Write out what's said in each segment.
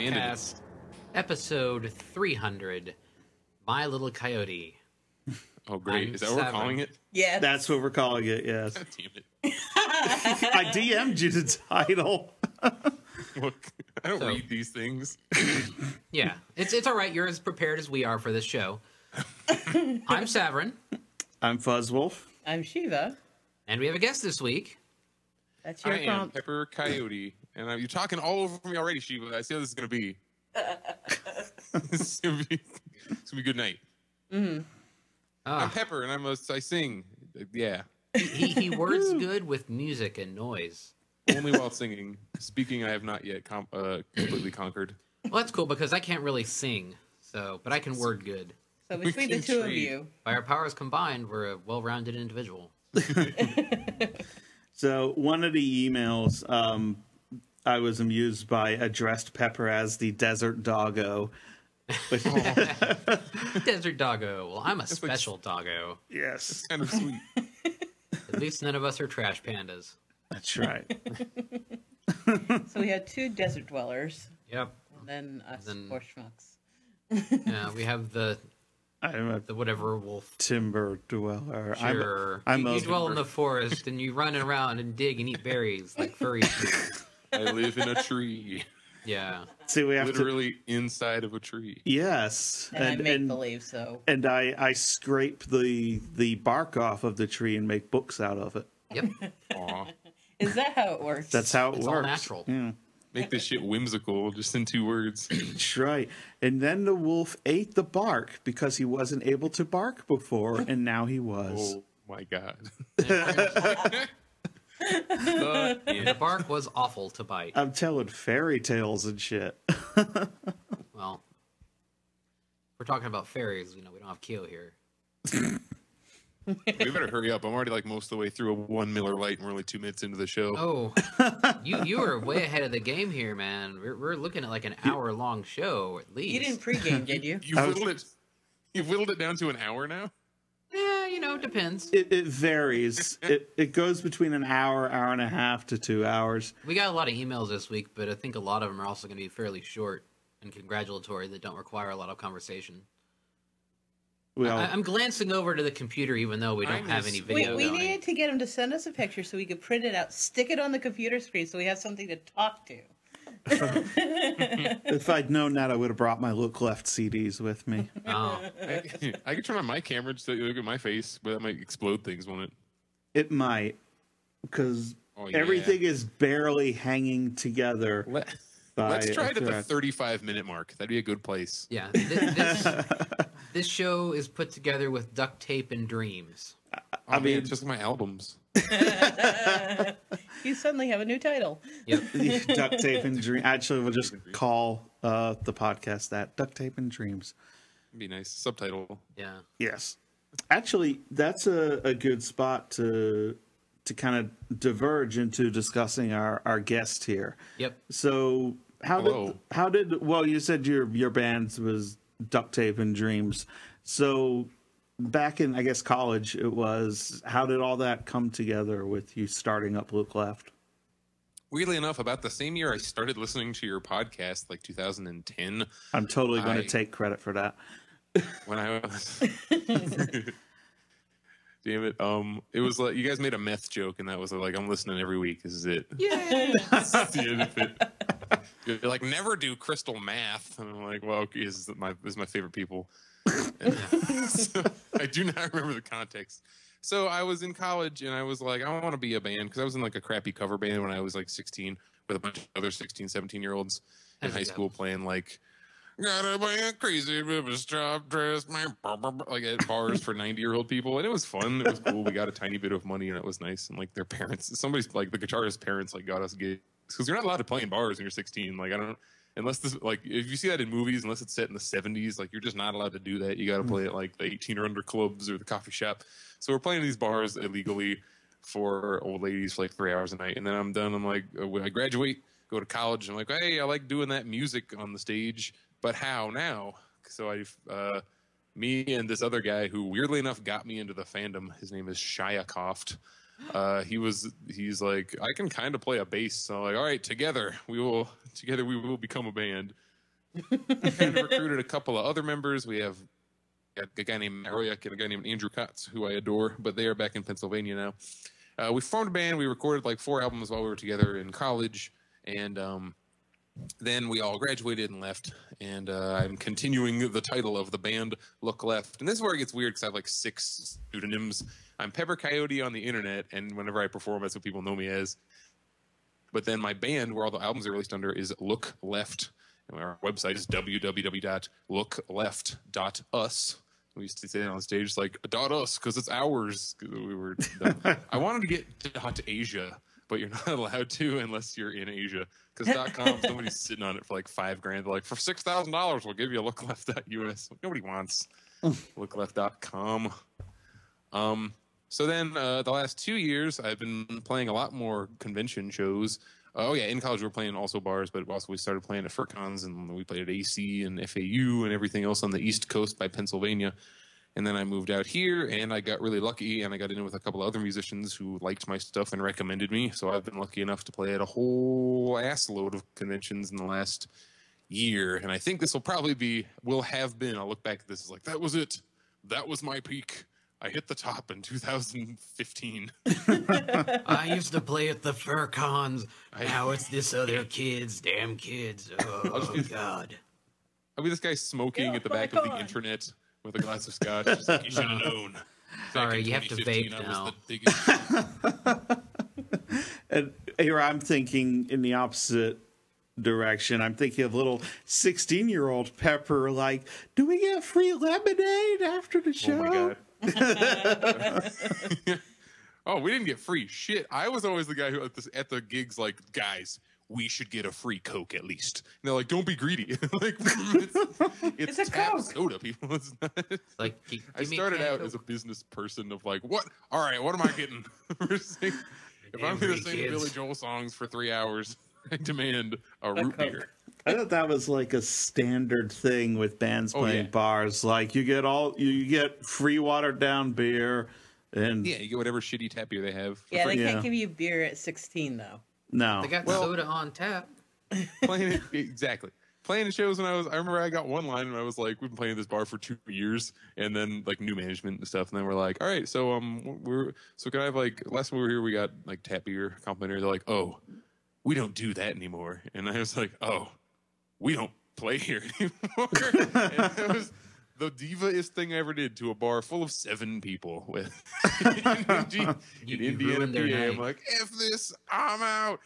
Podcast, episode 300, My Little Coyote. Oh, great. Is that what we're calling it? Yeah. That's what we're calling it, yes. God damn it. I DM'd you the title. Look, I don't read these things. Yeah, it's all right. You're as prepared as we are for this show. I'm Saverin. I'm Fuzzwolf. I'm Shiva. And we have a guest this week. That's your I am prompt. Pepper Coyote. And you're talking all over me already, Shiva. I see how this is going to be. It's going to be a good night. Mm-hmm. I'm Pepper, and I sing. Yeah. He words good with music and noise. Only while singing. Speaking, I have not yet completely conquered. Well, that's cool because I can't really sing, but I can word good. So between the two of you. By our powers combined, we're a well-rounded individual. So one of the emails I was amused by addressed Pepper as the desert doggo. Desert doggo. Well, I'm a special doggo. Yes. Kind of sweet. At least none of us are trash pandas. That's right. So we had two desert dwellers. Yep. And then us poor schmucks. Yeah, we have the whatever wolf. Timber dweller. Sure. You dwell in the forest and you run around and dig and eat berries like furry trees. I live in a tree. Yeah. See, we have literally inside of a tree. Yes. And I make believe so. And I scrape the bark off of the tree and make books out of it. Yep. Aw. Is that how it works? That's how it It's works. all natural. Yeah. Make this shit whimsical, just in 2 words. That's right. And then the wolf ate the bark because he wasn't able to bark before, and now he was. Oh my god. The bark was awful to bite. I'm telling fairy tales and shit. Well, we're talking about fairies. We don't have Keo here. We better hurry up. I'm already most of the way through a 1 Miller Lite, and we're only 2 minutes into the show. Oh, you are way ahead of the game here, man. We're looking at like an hour-long show at least. You didn't pregame, did you? You've whittled it down to an hour now? Yeah, depends. It varies. It goes between an hour, hour and a half to 2 hours. We got a lot of emails this week, but I think a lot of them are also going to be fairly short and congratulatory that don't require a lot of conversation. Well, I'm glancing over to the computer even though we don't have any video We going. needed to get him to send us a picture so we could print it out, stick it on the computer screen so we have something to talk to. if I'd known that, I would have brought my Look Left CDs with me. Oh. I could turn on my camera just to look at my face, but that might explode things, won't it? It might, because Oh, yeah. everything is barely hanging together. Let's try it at the 35-minute mark. That'd be a good place. Yeah, this show is put together with duct tape and dreams. I mean, it's just my albums. You suddenly have a new title. Yep. Duct Tape and Dreams. Actually, we'll just call the podcast that Duct Tape and Dreams. It'd be nice. Subtitle. Yeah. Yes. Actually, that's a good spot to kind of diverge into discussing our guest here. Yep. So how did well, you said your band was Duct Tape and Dreams. So back in, I guess, college, it was, how did all that come together with you starting up Look Left? Weirdly enough, about the same year I started listening to your podcast, 2010. I'm totally going to take credit for that. When I was... Damn it. It was like, you guys made a meth joke, and that was I'm listening every week. This is it. Yeah. That's the end of it. You're like, never do crystal math. And I'm like, well, okay, this is my favorite people. So, I do not remember the context. So I was in college and I was like, I want to be a band because I was in a crappy cover band when I was 16 with a bunch of other 16, 17-year-olds in high school playing gotta be a crazy river strap dress, at bars for 90-year-old people. And it was fun. It was cool. We got a tiny bit of money and it was nice. And their parents, somebody's the guitarist's parents got us gigs because you're not allowed to play in bars when you're 16. I don't. Unless this, if you see that in movies, unless it's set in the 70s, you're just not allowed to do that. You got to play at the 18 or under clubs or the coffee shop. So we're playing these bars illegally for old ladies for 3 hours a night. And then I'm done. I'm when I graduate, go to college. I'm hey, I like doing that music on the stage, but how now? So me and this other guy who weirdly enough got me into the fandom, his name is Shia Koft. He's like, I can kind of play a bass. So all right, together we will become a band. And recruited a couple of other members. We have a guy named Matt Royak and a guy named Andrew Kotz, who I adore, but they are back in Pennsylvania now. We formed a band. We recorded like 4 albums while we were together in college, and then we all graduated and left. And I'm continuing the title of the band, Look Left. And this is where it gets weird because I have like 6 pseudonyms. I'm Pepper Coyote on the internet, and whenever I perform, that's what people know me as. But then my band, where all the albums are released under, is Look Left. And our website is www.lookleft.us. We used to say that on stage, it's like .us because it's ours. We were. I wanted to get to Asia, but you're not allowed to unless you're in Asia. Because .com, somebody's sitting on it for like $5,000. They're like, for $6,000, we'll give you a lookleft.us. Nobody wants lookleft.com. So then the last 2 years, I've been playing a lot more convention shows. In college we were playing also bars, but also we started playing at FurCons, and we played at AC and FAU and everything else on the East Coast by Pennsylvania. And then I moved out here, and I got really lucky, and I got in with a couple of other musicians who liked my stuff and recommended me. So I've been lucky enough to play at a whole ass load of conventions in the last year. And I think this will have been, I'll look back at this as like, that was it. That was my peak. I hit the top in 2015. I used to play at the FurCons. Now it's this other kids. Damn kids. Oh, God. I'll be this guy smoking at the back of the internet with a glass of scotch. Just like, you should have known. Sorry, you have to vape I now. was the biggest. And here I'm thinking in the opposite direction. I'm thinking of little 16-year-old Pepper, like, do we get free lemonade after the show? Oh, my God. Oh, we didn't get free shit. I was always the guy who at the gigs like, guys, we should get a free Coke at least. And they're like, don't be greedy. Like, it's a tap Coke. soda, people. It's not. Like, I started out as a business person of like, what? All right, what am I getting? If I'm going to sing kids. Billy Joel songs for 3 hours, I demand a root Coke. beer. I thought that was like a standard thing with bands playing yeah. bars. Like you get free watered down beer, and Yeah, you get whatever shitty tap beer they have. for Yeah, free. they Yeah. can't give you beer at 16 though. no, They got Well- soda on tap. Playing exactly. Playing the shows when I remember I got one line and I was like, we've been playing this bar for 2 years, and then like new management and stuff, and then we're like, all right, so can I have like, last time we were here we got like tap beer complimentary. They're like, oh, we don't do that anymore, and I was like, oh, we don't play here anymore. And it was the diva-ist thing I ever did to a bar full of 7 people with in You Indiana, ruined their PA. I'm night. like, F this, I'm out.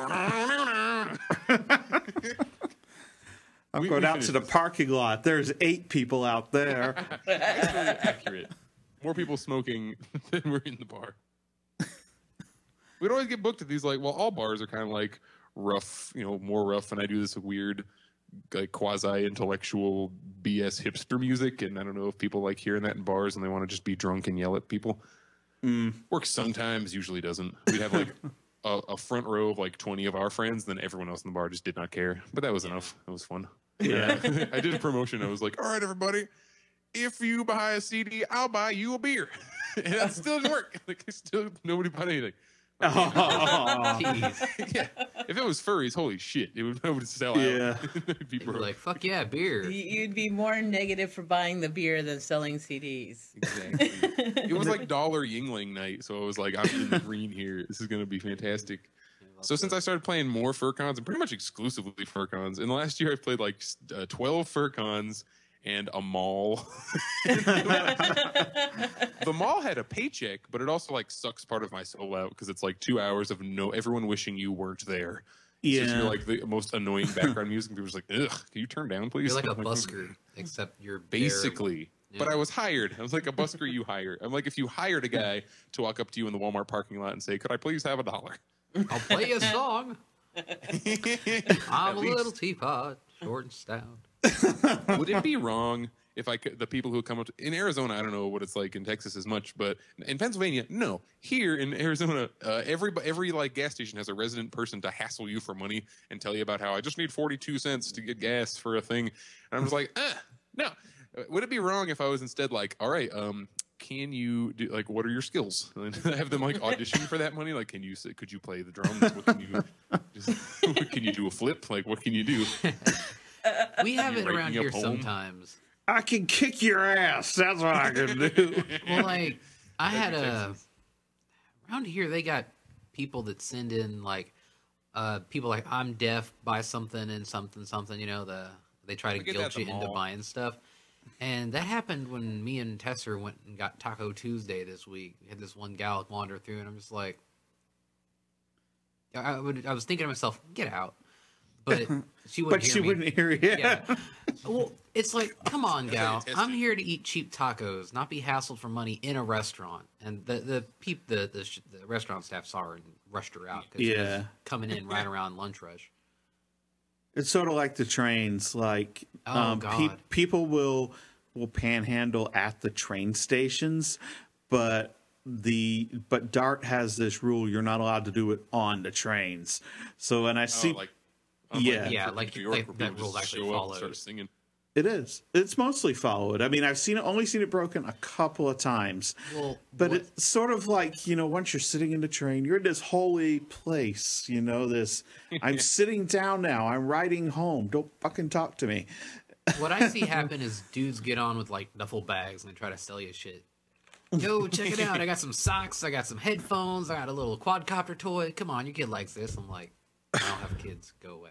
I'm we going out finished to the this. parking lot. There's 8 people out there. Actually accurate. More people smoking than were in the bar. We'd always get booked at these like, well, all bars are kind of like rough, more rough, and I do this weird like quasi-intellectual BS hipster music, and I don't know if people like hearing that in bars and they want to just be drunk and yell at people. Works sometimes, usually doesn't. We'd have like a front row of like 20 of our friends, then everyone else in the bar just did not care. But that was enough. It was fun. Yeah. I did a promotion. I was like, all right, everybody, if you buy a CD, I'll buy you a beer. And that still didn't work. Like, nobody bought anything. Oh, Jeez. Yeah. If it was furries, holy shit, it would sell out. Yeah. It'd be People were broke. like, fuck yeah, beer. You'd be more negative for buying the beer than selling CDs. Exactly. It was like Dollar Yingling night, so I was like, I'm in the green here. This is going to be fantastic. So since I started playing more FurCons, and pretty much exclusively FurCons, in the last year I've played like 12 FurCons and a mall. The mall had a paycheck, but it also like sucks part of my soul out because it's like 2 hours of everyone wishing you weren't there. yeah. So you're like the most annoying background music, and people are just like, ugh, can you turn down, please? You're like a I'm busker, except you're Basically. Yeah. But I was hired. I was like a busker you hire. I'm like, if you hired a guy to walk up to you in the Walmart parking lot and say, could I please have $1? I'll play a song. I'm At a least. little teapot, short and stout. Would it be wrong if the people who come up in Arizona, I don't know what it's like in Texas as much, but in Pennsylvania, no. Here in Arizona, every like gas station has a resident person to hassle you for money and tell you about how I just need 42 cents to get gas for a thing. And I'm just like, no. Would it be wrong if I was instead like, all right, can you do like what are your skills? And have them like audition for that money. Like, could you play the drums? What can you what can you do a flip? Like, what can you do? We have it write around me a here poem? sometimes. I can kick your ass. That's what I can do. Well, like I had Texas. around here they got people that send in like people like I'm deaf, buy something and something. You know they try to We get that at guilt the you into mall. buying stuff. And that happened when me and Tesser went and got Taco Tuesday this week. We had this one gal wander through, and I'm just like, I was thinking to myself, get out. But she wouldn't But hear she me. wouldn't hear you. Yeah. Well, it's like, come on, gal. Testing. I'm here to eat cheap tacos, not be hassled for money in a restaurant. And the restaurant staff saw her and rushed her out because she Yeah. was coming in right around lunch rush. It's sort of like the trains. Like, Oh, God. people will panhandle at the train stations, but Dart has this rule: you're not allowed to do it on the trains. So when I see, like, Yeah. Yeah, New like York, where that people rule's just actually show up and followed. start singing. it's mostly followed. I mean, I've only seen it broken a couple of times. Well, But what- it's sort of like, once you're sitting in the train, you're in this holy place, this, I'm sitting down now, I'm riding home, don't fucking talk to me. what I see happen is dudes get on with like duffel bags and they try to sell you shit. Yo, check it out. I got some socks. I got some headphones. I got a little quadcopter toy. Come on, your kid likes this. I'm like, I don't have kids. Go away.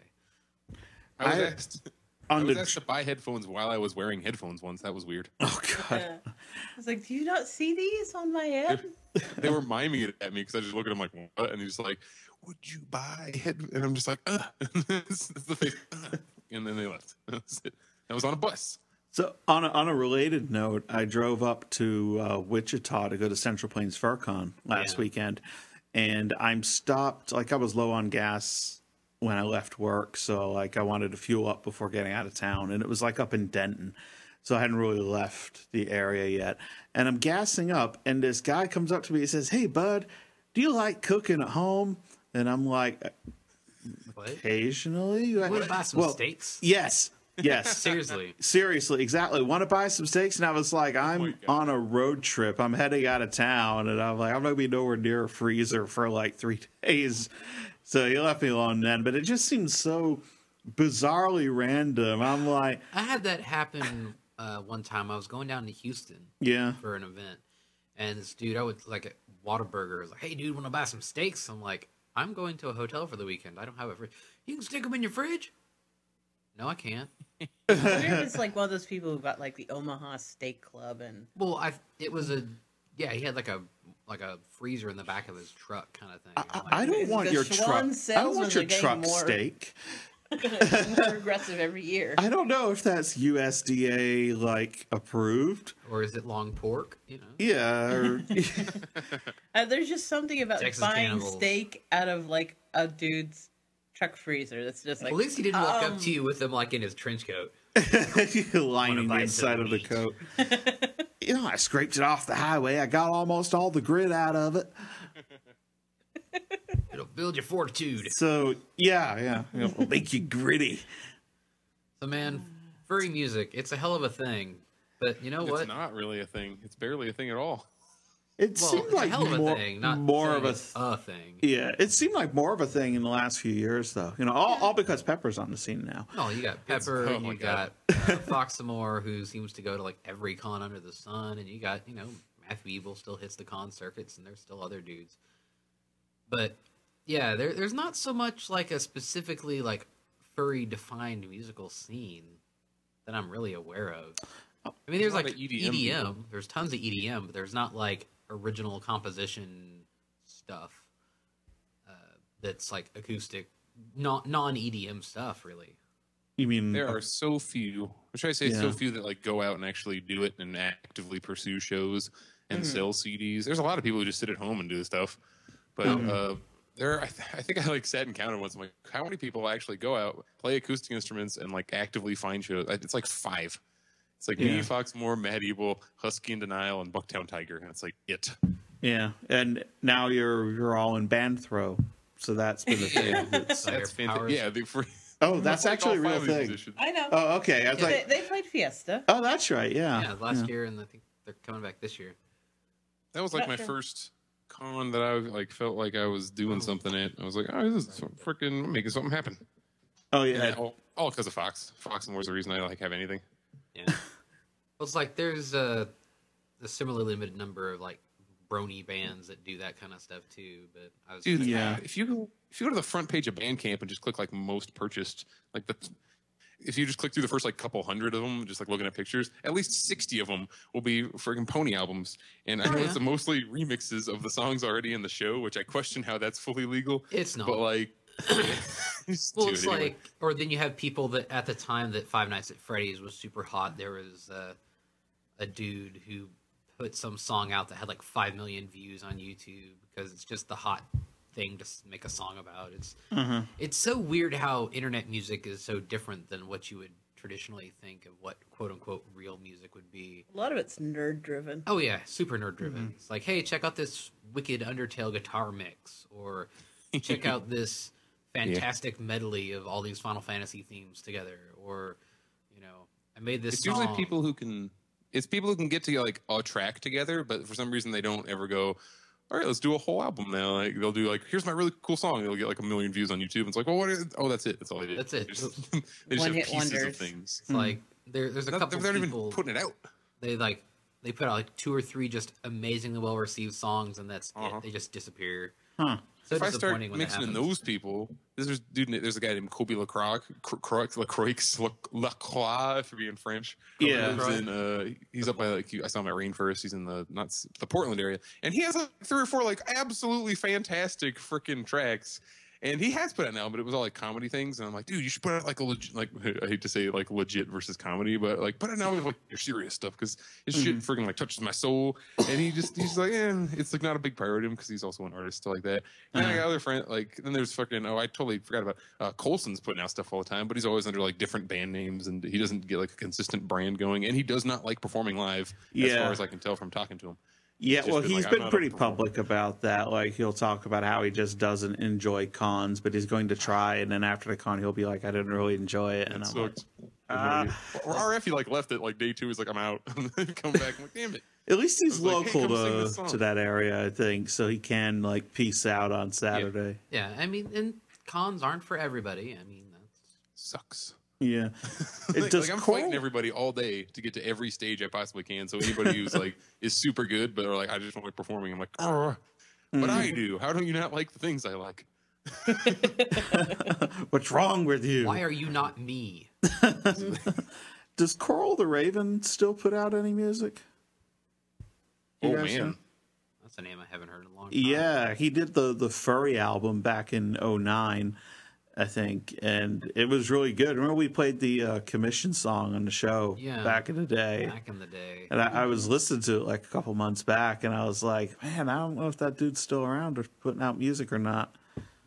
I was I- asked. On I was the asked to buy headphones while I was wearing headphones once. That was weird. Oh, God. I was like, do you not see these on my head? They were miming it at me because I just look at him like, what? And he's like, would you buy head? And I'm just like, That's the face. And then they left. That's it. I was on a bus. So on a related note, I drove up to Wichita to go to Central Plains FurCon last Yeah. weekend, and I'm stopped. Like, I was low on gas when I left work, so like I wanted to fuel up before getting out of town, and it was like up in Denton, so I hadn't really left the area yet. And I'm gassing up, and this guy comes up to me and says, "Hey, bud, do you like cooking at home?" And I'm like, What? "Occasionally." You want to buy some Well, steaks? Yes. Yes. Seriously. Seriously, exactly. Want to buy some steaks? And I was like, I'm God. on a road trip. I'm heading out of town. And I'm like, I'm going to be nowhere near a freezer for like 3 days. So he left me alone then. But it just seems so bizarrely random. I'm like, I had that happen one time. I was going down to Houston yeah. for an event, and this dude, I would like at Whataburger, was like, "Hey, dude, want to buy some steaks?" I'm like, "I'm going to a hotel for the weekend. I don't have a fridge. You can stick them in your fridge." No, I can't. I wonder if it's like one of those people who got like the Omaha Steak Club and Well, it was he had like a freezer in the back of his truck kind of thing. I'm like, I don't Because want the your Schwan truck. I don't salesmen want your are getting truck more- steak. more aggressive every year. I don't know if that's USDA like approved. or is it long pork? You know. Yeah. Or, There's just something about Texas buying cannibals. steak out of like a dude's truck freezer. That's just like Well, at least he didn't walk up to you with them like in his trench coat. lining the buy inside some of the meat. coat. I scraped it off the highway. I got almost all the grit out of it. It'll build your fortitude. So yeah, it'll make you gritty. So, man, furry music, it's a hell of a thing. But you know what? It's not really a thing. It's barely a thing at all. It Well, seemed it's like a hell of a more, thing, not more saying of a it's a thing. yeah. It seemed like more of a thing in the last few years, though. All because Pepper's on the scene now. No, you got Pepper, oh my you got God. Foxamore, who seems to go to like every con under the sun, and you got, Matthew Evil still hits the con circuits, and there's still other dudes. But yeah, there's not so much like a specifically like furry defined musical scene that I'm really aware of. I mean, there's a lot like of EDM EDM. people. There's tons of EDM, but there's not like original composition stuff that's like acoustic, non EDM stuff, really. You mean There are so few, or should I say, Yeah. so few that like go out and actually do it and actively pursue shows and sell CDs. There's a lot of people who just sit at home and do this stuff, but I think I like sat and counted once. I'm like, how many people actually go out, play acoustic instruments, and like actively find shows? It's like 5. It's like Yeah. me, Foxmore, Mad Evil, Husky and Denial, and Bucktown Tiger, and it's like it. Yeah, and now you're all in band throw, so that's been the thing. It's- So That's their powers- fantastic. oh, that's Like actually a all real 5 of these thing. musicians. I know. Oh, okay. I was like, They played Fiesta. oh, that's right. Yeah. Yeah, last year, and I think they're coming back this year. That was like Not my sure. first con that I like felt like I was doing something at. I was like, oh, this is freaking making something happen. Oh Yeah, yeah. all because of Fox. Fox and More is the reason I like have anything. Yeah. Well, it's like there's a similarly limited number of like brony bands that do that kind of stuff too. But I was Dude, Yeah. if you go to the front page of Bandcamp and just click like most purchased, like if you just click through the first like couple hundred of them, just like looking at pictures, at least 60 of them will be friggin' Pony albums. And I know it's mostly remixes of the songs already in the show, which I question how that's fully legal. It's not. But like, Well, it's like, or then you have people that at the time that Five Nights at Freddy's was super hot, there was a dude who put some song out that had like 5 million views on YouTube because it's just the hot thing to make a song about. It's so weird how internet music is so different than what you would traditionally think of what quote unquote real music would be. A lot of it's nerd driven. Oh yeah, super nerd driven. It's like, hey, check out this wicked Undertale guitar mix, or check out this fantastic medley of all these Final Fantasy themes together, or I made this it's song. usually people who can get to like a track together, but for some reason they don't ever go, all right, let's do a whole album now. Like they'll do like, here's my really cool song. They'll get like 1 million views on YouTube. And it's like, well, that's it. That's all I did. That's it. They just have One-hit pieces wonders. of things. It's like there's a couple They're not people even putting it out. they put out like 2 or 3 just amazingly well received songs, and that's it. They just disappear. Huh. So If I start disappointing when that mixing in happens. those people, there's a guy named Kobe Lacroix, if you're being French. Yeah. He lives in, he's up by like, I saw him at Rainforest. He's in the Portland area, and he has like 3 or 4 like absolutely fantastic freaking tracks. And he has put out an album, but it was all like comedy things. And I'm like, dude, you should put out like a legit, like I hate to say like legit versus comedy, but like put out an album with like your serious stuff because his shit freaking like touches my soul. And he's like, it's like not a big priority to him because he's also an artist, stuff like that. And I got other friends, like then there's fucking I totally forgot about Colson's putting out stuff all the time, but he's always under like different band names and he doesn't get like a consistent brand going. And he does not like performing live, as far as I can tell from talking to him. Yeah, Just well, been he's like, I'm been not pretty a performer. public about that. Like, he'll talk about how he just doesn't enjoy cons, but he's going to try. And then after the con, he'll be like, I didn't really enjoy it. And I'm like, Or RF, he like left it like day 2. He's like, I'm out. And then come back. I'm like, damn it. at least he's I was like, hey, local come sing this song. to that area, I think, so he can like peace out on Saturday. Yeah, I mean, and cons aren't for everybody. I mean, that's Sucks. Yeah, it Like, does. I'm fighting everybody all day to get to every stage I possibly can. So anybody who's like is super good, but are like, I just don't like performing. I'm like, but I do. How do you not like the things I like? What's wrong with you? why are you not me? Does Coral the Raven still put out any music? You Oh guys know? man, That's a name I haven't heard in a long time. Yeah, he did the Furry album back in 2009, I think, and it was really good. Remember we played the commission song on the show back in the day. Back in the day. And I was listening to it like a couple months back, and I was like, man, I don't know if that dude's still around or putting out music or not.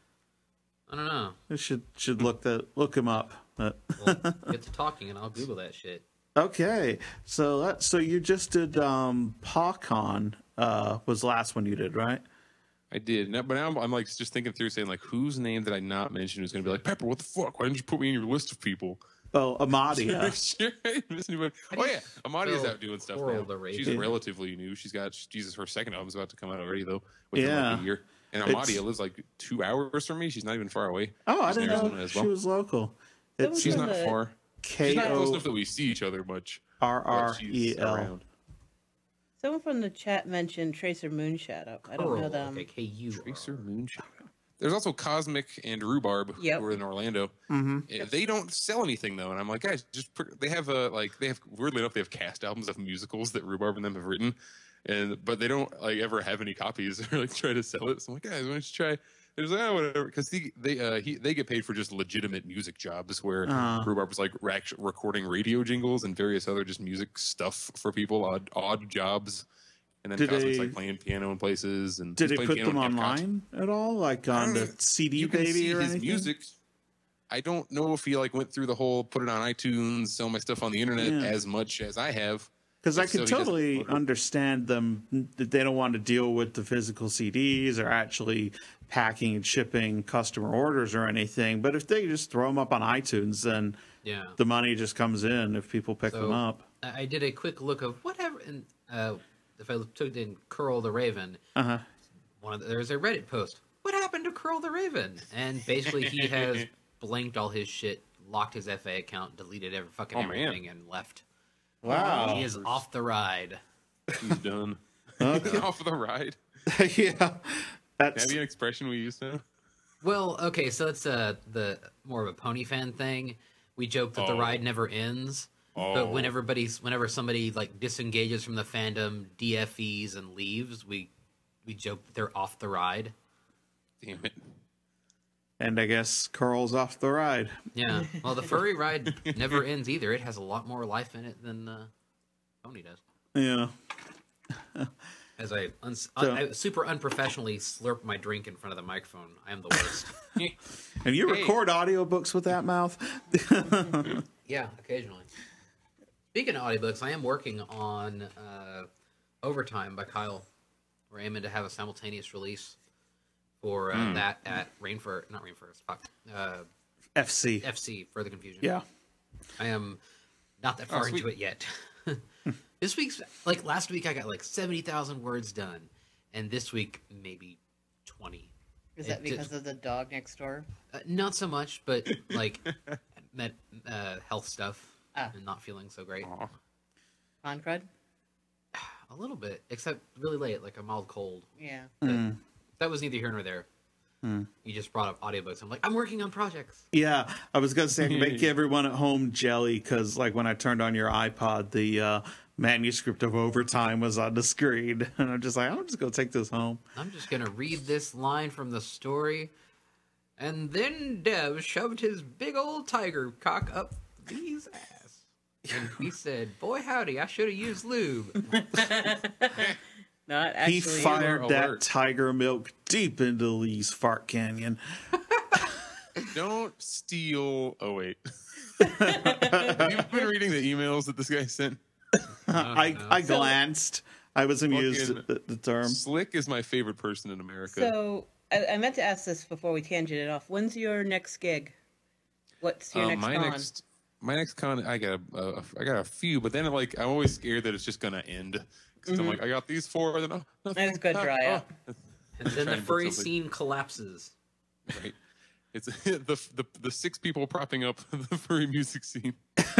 I don't know. I should look him up. But Well, get to talking and I'll Google that shit. okay, so you just did PawCon was the last one you did, right? I did. But now I'm like just thinking through, saying like, whose name did I not mention? Who's going to be like, Pepper? What the fuck? Why didn't you put me in your list of people? Oh, Amadia. Sure, I didn't miss anybody. Oh yeah, Amadia's spell out doing stuff Coral now. the Raven? She's relatively new. She's got her second album's about to come out already though. Within Yeah. like a year. And It's- Amadia lives like 2 hours from me. She's not even far away. Oh, I She's in didn't Arizona know as she well. was local. It's She's on not the- far. She's not close enough K-O-R-R-E-L. that we see each other much. But she's around. Someone from the chat mentioned Tracer Moonshadow. I don't know Pearl, them. okay, K-U. Tracer Moonshadow. There's also Cosmic and Rhubarb Yep. who are in Orlando. They don't sell anything though, and I'm like, guys, they have weirdly enough they have cast albums of musicals that Rhubarb and them have written, but they don't like ever have any copies or like try to sell it. So I'm like, guys, why don't you try? They're just like, whatever, because they get paid for just legitimate music jobs where Rhubarb was like recording radio jingles and various other just music stuff for people, odd jobs. And then Did Cosmic's they- like playing piano in places. And Did he's they playing put piano them in Epcot. online at all, like on the CD You can Baby see or his anything? music. I don't know if he like went through the whole put it on iTunes, sell my stuff on the internet Yeah. as much as I have. Because I So could he doesn't totally put it- understand them that they don't want to deal with the physical CDs or actually packing and shipping customer orders or anything. But if they just throw them up on iTunes, then Yeah. the money just comes in if people pick them up. I did a quick look of whatever, and if I took in Curl the Raven, Uh-huh. there's a Reddit post. What happened to Curl the Raven? And basically, he has blanked all his shit, locked his FA account, deleted fucking Oh, man. everything, and left. Wow. He is off the ride. He's done. Okay. Off the ride. Yeah. Can That's that be an expression we use now? Well, okay, so it's the more of a pony fan thing. We joke that the Oh. ride never ends, Oh. but whenever somebody like disengages from the fandom, DFEs and leaves, we joke that they're off the ride. Damn it. and I guess Carl's off the ride. Yeah. Well, the furry ride never ends either. It has a lot more life in it than pony does. Yeah. As I So- super unprofessionally slurp my drink in front of the microphone, I am the worst. And you Hey. record audiobooks with that mouth? Yeah, occasionally. Speaking of audiobooks, I am working on Overtime by Kyle. We're aiming to have a simultaneous release for that at not Rainforest, FC. FC, Further Confusion. Yeah. I am not that far sweet. into it yet. This week's, last week I got 70,000 words done, and this week maybe 20. Is that It did- because of the dog next door? Not so much, but health stuff Ah. and not feeling so great. Aw. Con crud? A little bit, except really late, like a mild cold. Yeah. That was neither here nor there. You just brought up audiobooks. I'm like, I'm working on projects. Yeah, I was gonna say I can make everyone at home jelly because, when I turned on your iPod, the manuscript of Overtime was on the screen, and I'm just like, I'm just gonna take this home. I'm just gonna read this line from the story, and then Dev shoved his big old tiger cock up Lee's ass, and he said, "Boy, howdy, I should have used lube." Not He actually. fired that alert. tiger milk deep into Lee's fart canyon. Don't steal. Oh, wait. Have you been reading the emails that this guy sent? I glanced. I was amused Fucking- at the term. Slick is my favorite person in America. So I meant to ask this before we tangented off. When's your next gig? What's your next con? My next con, I got a few, but then I'm always scared that it's just gonna end because I'm like, I got these four, then That's good, dry up. And then Try the and put furry something- scene collapses. Right. It's the six people propping up the furry music scene.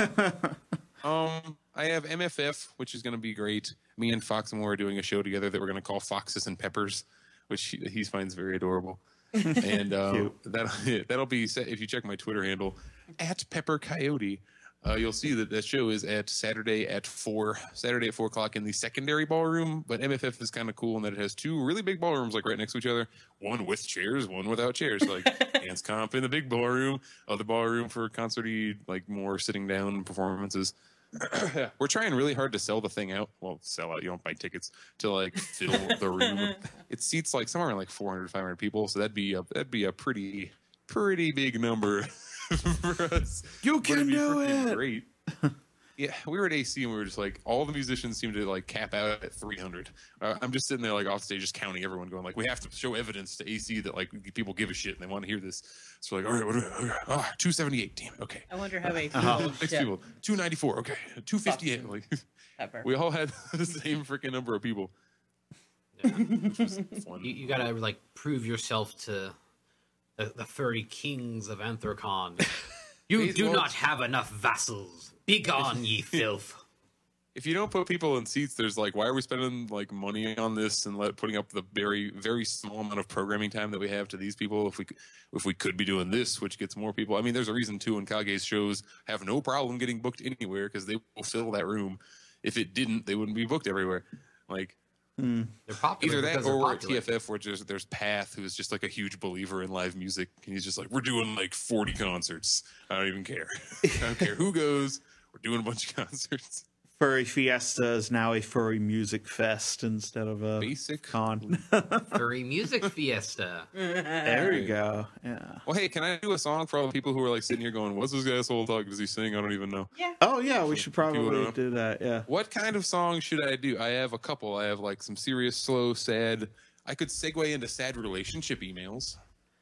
I have MFF, which is going to be great. Me and Fox and Moore are doing a show together that we're going to call Foxes and Peppers, which he finds very adorable. And that'll be set if you check my Twitter handle at Pepper Coyote. You'll see that show is at Saturday at 4 o'clock in the secondary ballroom. But MFF is kind of cool in that it has two really big ballrooms right next to each other. One with chairs, one without chairs. Dance comp in the big ballroom, other ballroom for concerty, more sitting down performances. We're trying really hard to sell the thing out. Well, sell out. You don't buy tickets to fill the room. It seats somewhere around 400 to 500 people. So that'd be a pretty big number for us. You But it'd can be do freaking it. Great. Yeah, we were at AC and we were just all the musicians seem to cap out at 300. I'm just sitting there off stage just counting everyone going we have to show evidence to AC that people give a shit and they want to hear this. So all right, what do we, 278, damn it, okay. I wonder how many Uh-huh. people Next ship people, 294, okay. 258. Pepper. We all had the same freaking number of people. Which was fun. You gotta prove yourself to the furry kings of Anthrocon. You These do ones- not have enough vassals. Begone, ye filth. If you don't put people in seats, there's why are we spending money on this and putting up the very very small amount of programming time that we have to these people if we could be doing this, which gets more people. I mean, there's a reason too, and Kage's shows have no problem getting booked anywhere because they will fill that room. If it didn't, they wouldn't be booked everywhere. They're popular. Either that because or they're we're at popular. TFF, where there's Path, who's just a huge believer in live music, and he's just we're doing 40 concerts. I don't even care. I don't care who goes. We're doing a bunch of concerts. Furry Fiesta is now a furry music fest instead of a Basic. con. Furry music fiesta. There you go. Yeah. Well, hey, can I do a song for all the people who are sitting here going, "What's this asshole talk? Does he sing? I don't even know." Yeah. Oh yeah, we should probably wanna- do that. Yeah. What kind of song should I do? I have a couple. I have some serious, slow, sad. I could segue into sad relationship emails.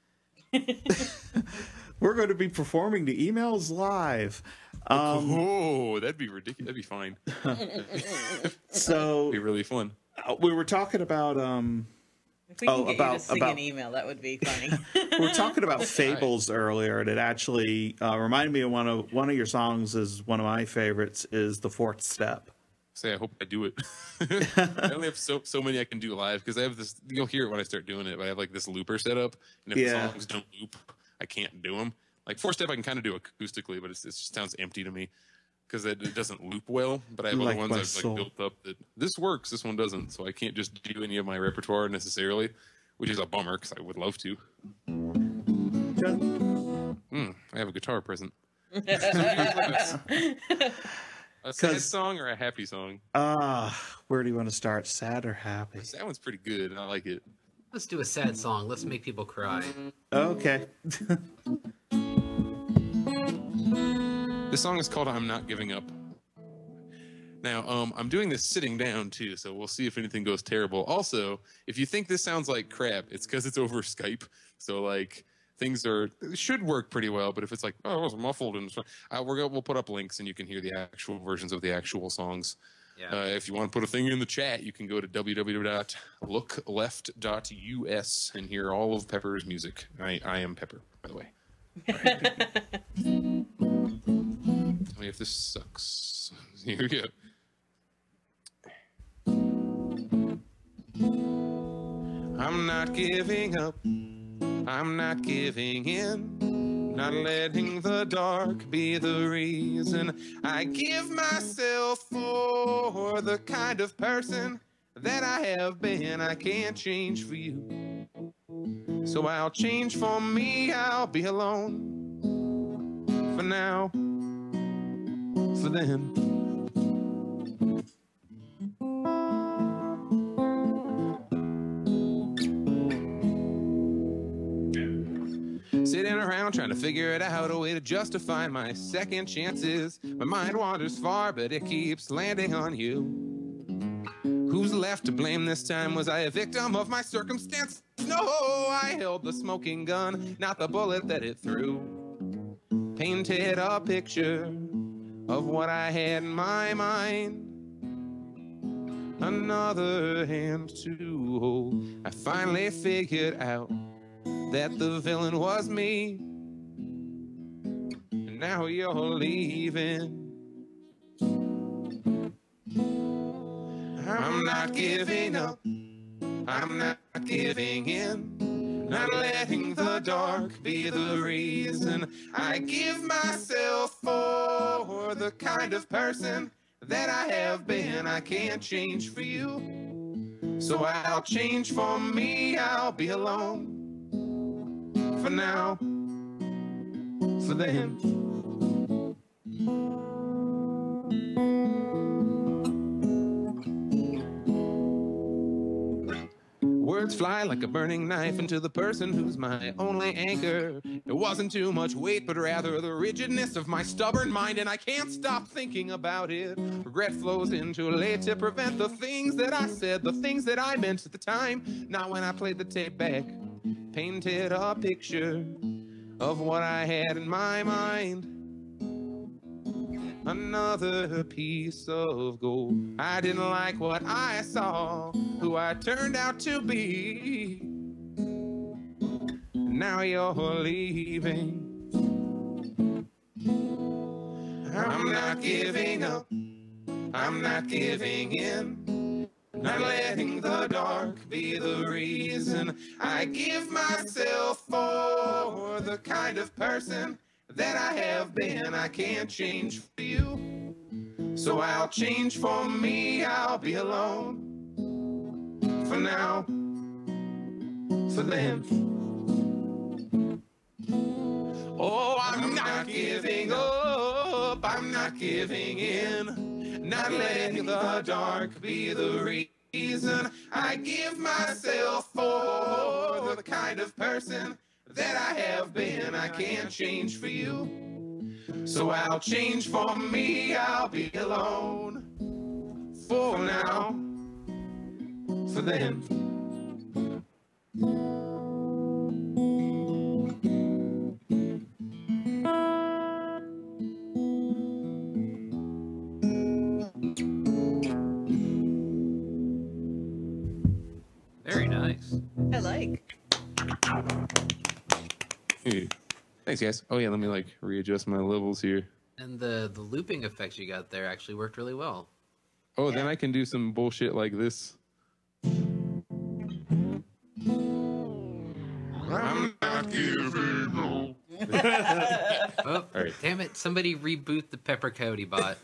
We're going to be performing the emails live. Oh, that'd be ridiculous. That'd be fine. So That'd be really fun. we were talking about If we can get you to about sing an email, that would be funny. we were talking about fables earlier, and it actually reminded me of one of your songs. Is one of my favorites is the Fourth Step. Say, I hope I do it. I only have so many I can do live because I have this. You'll hear it when I start doing it. But I have like this looper set up, and if the songs don't loop, I can't do them. Like Fourth Step, I can kind of do acoustically, but it just sounds empty to me because it doesn't loop well. But I have other ones I've like built up that this works, this one doesn't. So I can't just do any of my repertoire necessarily, which is a bummer because I would love to. I have a guitar present. A sad song or a happy song? Where do you want to start? Sad or happy? That one's pretty good. I like it. Let's do a sad song. Let's make people cry. Okay. This song is called I'm Not Giving Up. Now, I'm doing this sitting down too, so we'll see if anything goes terrible. Also, if you think this sounds like crap, it's because it's over Skype. So, like, should work pretty well, but if it's like, oh, it was muffled, and we'll put up links and you can hear the actual versions of the actual songs. Yeah. If you want to put a thing in the chat, you can go to www.lookleft.us and hear all of Pepper's music. I am Pepper, by the way. Right. Tell me if this sucks. Here we go. I'm not giving up. I'm not giving in. Not letting the dark be the reason I give myself for the kind of person that I have been. I can't change for you. So I'll change for me. I'll be alone. For now. For then. Sitting around trying to figure it out, a way to justify my second chances. My mind wanders far, but it keeps landing on you. Who's left to blame this time? Was I a victim of my circumstance? No, I held the smoking gun, not the bullet that it threw. Painted a picture of what I had in my mind. Another hand to hold. I finally figured out that the villain was me. And now you're leaving. I'm not giving up. I'm not giving in. Not letting the dark be the reason I give myself for the kind of person that I have been. I can't change for you. So I'll change for me. I'll be alone. For now, for then. Words fly like a burning knife into the person who's my only anchor. It wasn't too much weight, but rather the rigidness of my stubborn mind, and I can't stop thinking about it. Regret flows in too late to prevent the things that I said, the things that I meant at the time. Not when I played the tape back. Painted a picture of what I had in my mind. Another piece of gold. I didn't like what I saw, who I turned out to be. Now you're leaving. I'm not giving up. I'm not giving in. Not letting the dark be the reason I give myself for the kind of person that I have been. I can't change for you. So I'll change for me. I'll be alone. For now. For then. Oh, I'm not giving up. I'm not giving in. Not letting the dark be the reason I give myself for the kind of person that I have been. I can't change for you. So I'll change for me. I'll be alone. For now. For then. Very nice. I like. Hey. Thanks, guys. Oh yeah, let me like readjust my levels here. And the looping effects you got there actually worked really well. Oh, then I can do some bullshit like this. I'm not giving no. Oh, right. damn it. Somebody reboot the Pepper Cody bot.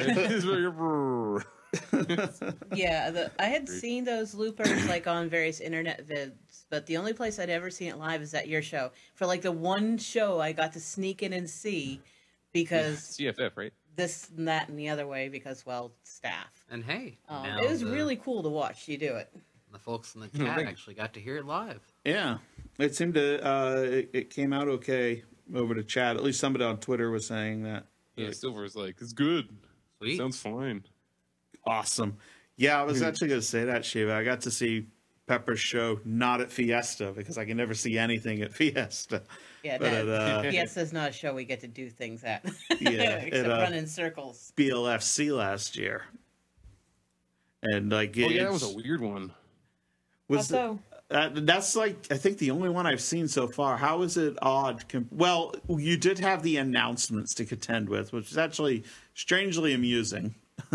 Yeah, I had seen those loopers like on various internet vids, but the only place I'd ever seen it live is at your show. For like the one show I got to sneak in and see because CFF, right? this and that and the other way because, well, staff. And hey, now It was really cool to watch you do it. the folks in the chat actually got to hear it live. Yeah, it seemed to. It came out okay over the chat. At least somebody on Twitter was saying that. Yeah, Silver's like, it's good. Sweet. Sounds fine. Awesome. Yeah, I was actually going to say that, Shiva. I got to see Pepper's show not at Fiesta because I can never see anything at Fiesta. Yeah, But Fiesta's not a show we get to do things at. Yeah, Except run in circles. BLFC last year, and like, Oh yeah, that was a weird one. Also, that's like I think the only one I've seen so far. How is it odd? Well, you did have the announcements to contend with, which is actually strangely amusing.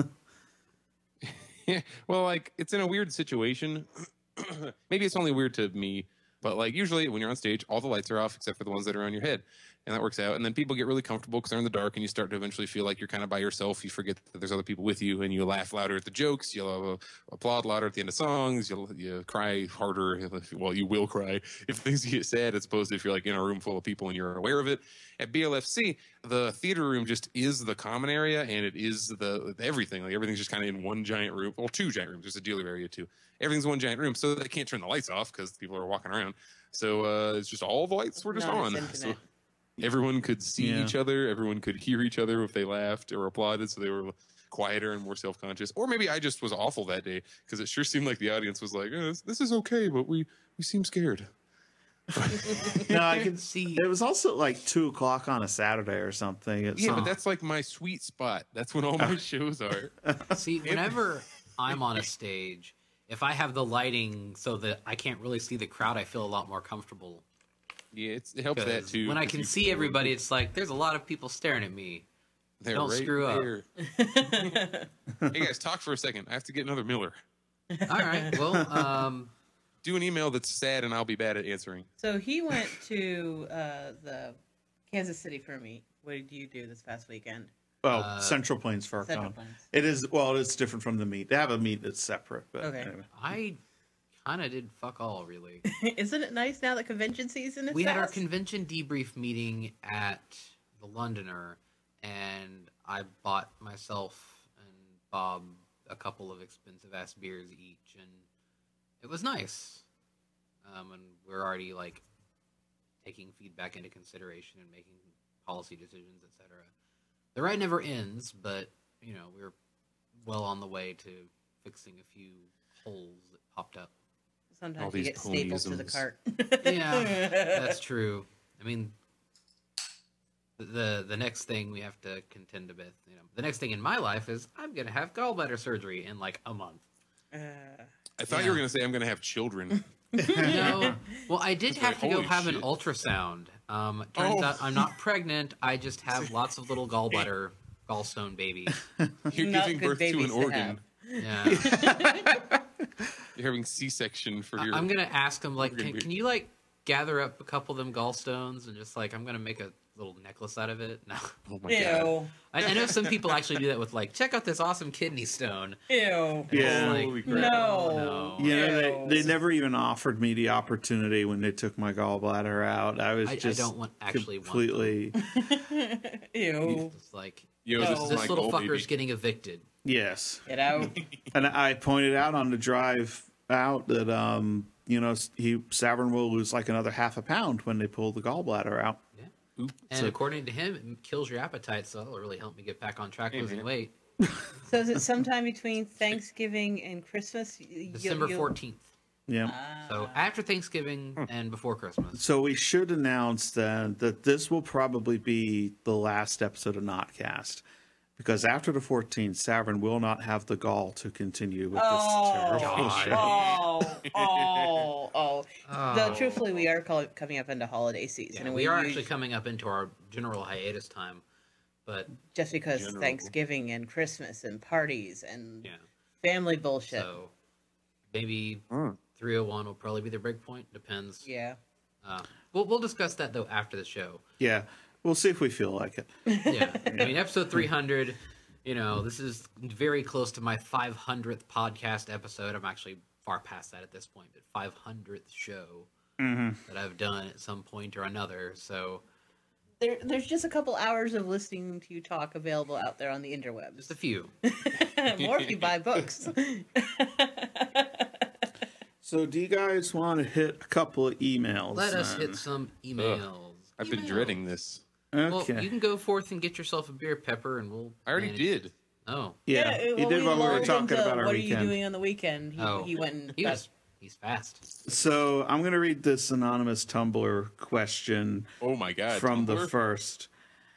Yeah, well, like it's in a weird situation. Maybe it's only weird to me, but like usually when you're on stage, all the lights are off except for the ones that are on your head, and that works out. And then people get really comfortable because they're in the dark, and you start to eventually feel like you're kind of by yourself. You forget that there's other people with you, and you laugh louder at the jokes. You'll applaud louder at the end of songs. You cry harder. Well, you will cry if things get sad, as opposed to if you're like in a room full of people and you're aware of it. At BLFC, the theater room just is the common area, and it is the everything. Like everything's just kind of in one giant room. Well, two giant rooms. There's a dealer area too. Everything's one giant room, so they can't turn the lights off because people are walking around. So it's just all the lights were just on. So everyone could see each other. Everyone could hear each other if they laughed or applauded. So they were quieter and more self-conscious. Or maybe I just was awful that day because it sure seemed like the audience was like, this is okay, but we seem scared. No, I can see. It was also like 2:00 on a Saturday or something. But that's like my sweet spot. That's when all my shows are. See, whenever I'm on a stage, if I have the lighting so that I can't really see the crowd, I feel a lot more comfortable. Yeah, it helps that too. When I can see everybody, it's like there's a lot of people staring at me. They're Don't right screw there. up. Hey guys, talk for a second. I have to get another Miller. All right. Well, do an email that's sad, and I'll be bad at answering. So he went to the Kansas City Fur Meet. What did you do this past weekend? Oh, Central Plains Fur Central Con. Plains. It is. Well, it's different from the meet. They have a meet that's separate. But Okay. anyway. I kind of did fuck all, really. Isn't it nice now that convention season is We had our fast? convention debrief meeting at the Londoner, and I bought myself and Bob a couple of expensive-ass beers each, and it was nice. And we're already, like, taking feedback into consideration and making policy decisions, etc. The ride never ends, but, you know, we're well on the way to fixing a few holes that popped up. All Sometimes you these get stapled to the ponyisms. cart. Yeah, that's true. I mean, the next thing we have to contend with, you know, the next thing in my life is I'm gonna have gallbladder surgery in like a month. I thought you were going to say I'm going to have children. No, well, I did have to go holy have an shit. ultrasound. Turns out I'm not pregnant. I just have lots of little gallstone babies. You're Not giving good birth to babies an to organ. Yeah, You're having C-section for your. I'm gonna ask him like, organ can you like gather up a couple of them gallstones and just like I'm gonna make a little necklace out of it? No. Oh my god. Ew. I know some people actually do that with like, check out this awesome kidney stone. Ew. And it's Yeah. like, Holy crap. No. no. You know, Ew. they never even offered me the opportunity when they took my gallbladder out. I was I just don't want actually completely. Ew. It's like Yo, No. this is this my little goal, fucker's baby. getting evicted. Yes, Get out. and I pointed out on the drive out that Savern will lose like another half a pound when they pull the gallbladder out. Yeah. And according to him, it kills your appetite, so that'll really help me get back on track losing man. weight. So is it sometime between Thanksgiving and Christmas? December 14th. Yeah. So after Thanksgiving and before Christmas. So we should announce that this will probably be the last episode of Notcast. Because after the 14th, Savern will not have the gall to continue with this terrible God. show. Oh, Oh. Though, truthfully, we are coming up into holiday season. Yeah, and we are actually coming up into our general hiatus time. But just because Thanksgiving and Christmas and parties and family bullshit. So maybe 301 will probably be the break point. Depends. Yeah. We'll discuss that, though, after the show. Yeah. We'll see if we feel like it. Yeah. I mean, episode 300, this is very close to my 500th podcast episode. I'm actually far past that at this point, but 500th show that I've done at some point or another. So there's just a couple hours of listening to you talk available out there on the interwebs. Just a few. More if you buy books. So do you guys want to hit a couple of emails? Let us hit some emails. I've been dreading this. Okay. Well, you can go forth and get yourself a beer, Pepper, and we'll... I already did. Oh. Yeah, you did when we were talking about our what weekend. What are you doing on the weekend? He went and he's fast. So I'm going to read this anonymous Tumblr question. Oh my God. From Tumblr? the first.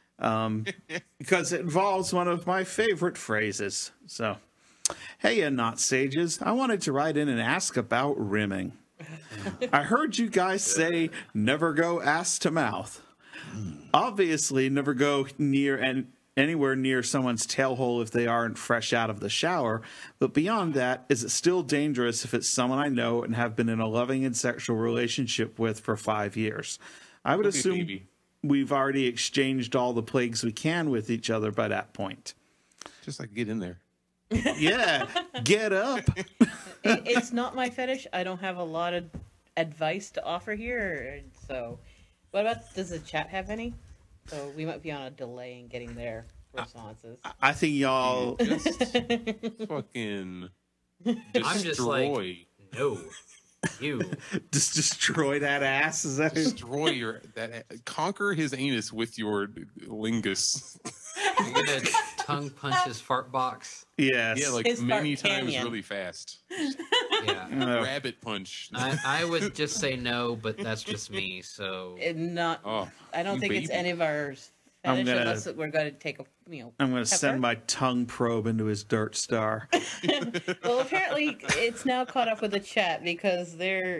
Because it involves one of my favorite phrases. So, hey, you not sages. I wanted to write in and ask about rimming. I heard you guys say never go ass to mouth. Obviously, never go anywhere near someone's tail hole if they aren't fresh out of the shower. But beyond that, is it still dangerous if it's someone I know and have been in a loving and sexual relationship with for 5 years? I would assume we've already exchanged all the plagues we can with each other by that point. Just like get in there. Yeah, get up. It's not my fetish. I don't have a lot of advice to offer here. So, what about, does the chat have any? So we might be on a delay in getting their responses. I think y'all just fucking destroy. I'm just like, no, you just destroy that ass. Is that destroy conquer his anus with your lingus. I'm gonna tongue punch his fart box. Yes. Yeah, like His many fart times canyon. really fast. Yeah. Rabbit punch. I would just say no, but that's just me. So I don't think it's any of our fetish unless we're going to take a I'm going to send my tongue probe into his dirt star. Well, apparently it's now caught up with the chat because they're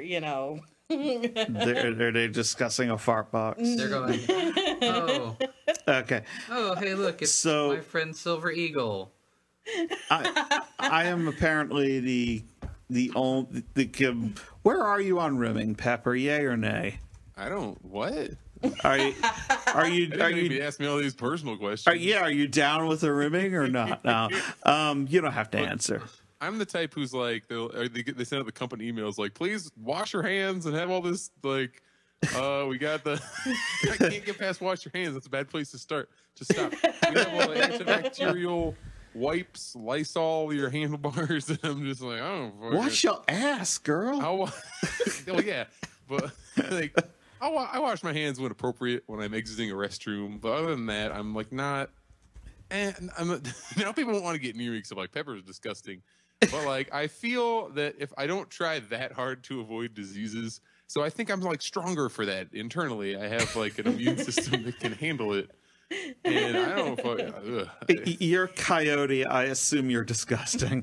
they're discussing a fart box. they're going, oh, Okay. oh, hey, look, it's my friend Silver Eagle. I am apparently the only where are you on rimming, Pepper? Yay or nay? I don't. What? Are you ask me all these personal questions? Are you down with the rimming or not? No. You don't have to answer. I'm the type who's like they send out the company emails like, please wash your hands and have all this like. We got the. I can't get past wash your hands. That's a bad place to start. Just stop. We have all the antibacterial wipes, Lysol, your handlebars, and I'm just like, oh. Wash your ass, girl. Well, yeah, but like, I wash my hands when appropriate when I'm exiting a restroom. But other than that, I'm like not. And now people don't want to get near me because like Pepper is disgusting. But like, I feel that if I don't try that hard to avoid diseases. So I think I'm like stronger for that internally. I have like an immune system that can handle it. And I don't know if you're Coyote. I assume you're disgusting.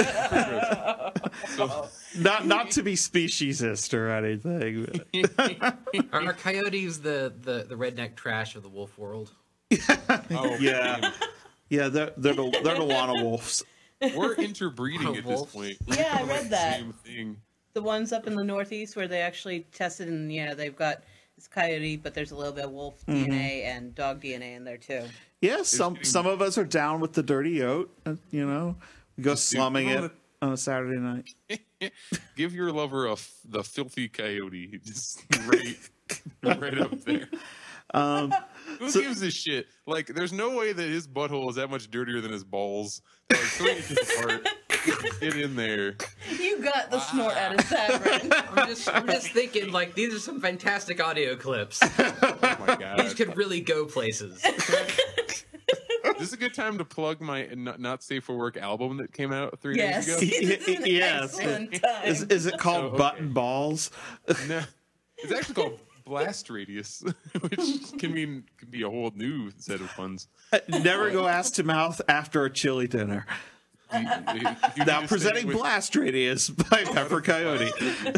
Not to be speciesist or anything. Are coyotes the redneck trash of the wolf world? Yeah, they're the Wana wolves. We're interbreeding at this point. Yeah, I read that. Same thing. The ones up in the Northeast where they actually tested and they've got this coyote, but there's a little bit of wolf DNA and dog DNA in there too. Yeah, some of us are down with the dirty oat. We go slumming it on a Saturday night. Give your lover the filthy coyote, just right up there. Who gives a shit? Like, there's no way that his butthole is that much dirtier than his balls. They're like 3 inches apart. Get in there. You got the snort out of that, right? I'm just thinking, like, these are some fantastic audio clips. Oh my god. These could really go places. This is a good time to plug my Not Safe for Work album that came out 3 days ago. Yes. Is it called Button Balls? No, it's actually called Blast Radius, which can be a whole new set of puns. Never go ass to mouth after a chili dinner. Now presenting Blast Radius by Pepper Coyote.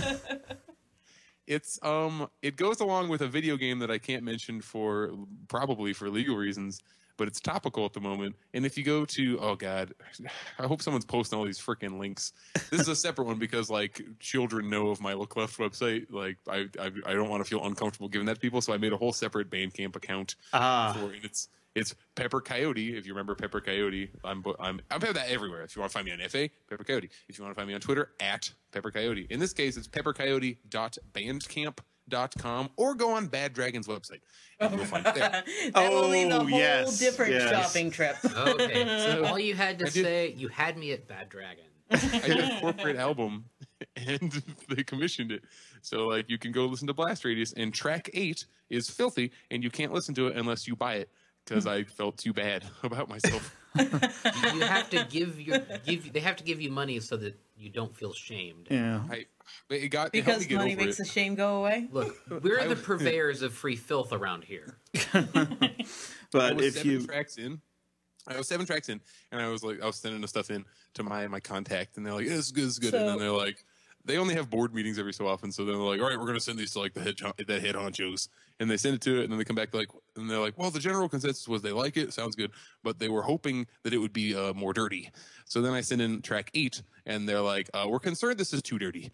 It's it goes along with a video game that I can't mention for probably for legal reasons, but it's topical at the moment. And if you go to, oh god, I hope someone's posting all these freaking links. This is a separate one because like children know of my Look Left website. Like I don't want to feel uncomfortable giving that to people, so I made a whole separate Bandcamp account for it. It's Pepper Coyote. If you remember Pepper Coyote, I'm that everywhere. If you want to find me on FA, Pepper Coyote. If you want to find me on Twitter, @Pepper Coyote. In this case, it's peppercoyote.bandcamp.com, or go on Bad Dragon's website. And you'll find it there. That will leave a whole different shopping trip. Okay, so all you had to say, you had me at Bad Dragon. I did a corporate album, and they commissioned it. So like you can go listen to Blast Radius, and track 8 is filthy, and you can't listen to it unless you buy it. Because I felt too bad about myself. You have to they have to give you money so that you don't feel shamed. Yeah. Because money makes the shame go away. Look, we're the purveyors of free filth around here. But if you I was 7 tracks in, and I was sending the stuff in to my contact, and they're like, "This is good," and then they're like, they only have board meetings every so often, so they're like, all right, we're going to send these to like the head honchos, and they send it to it, and then they come back and they're like, well, the general consensus was they like it, sounds good, but they were hoping that it would be more dirty. So then I send in track 8, and they're like, we're concerned this is too dirty.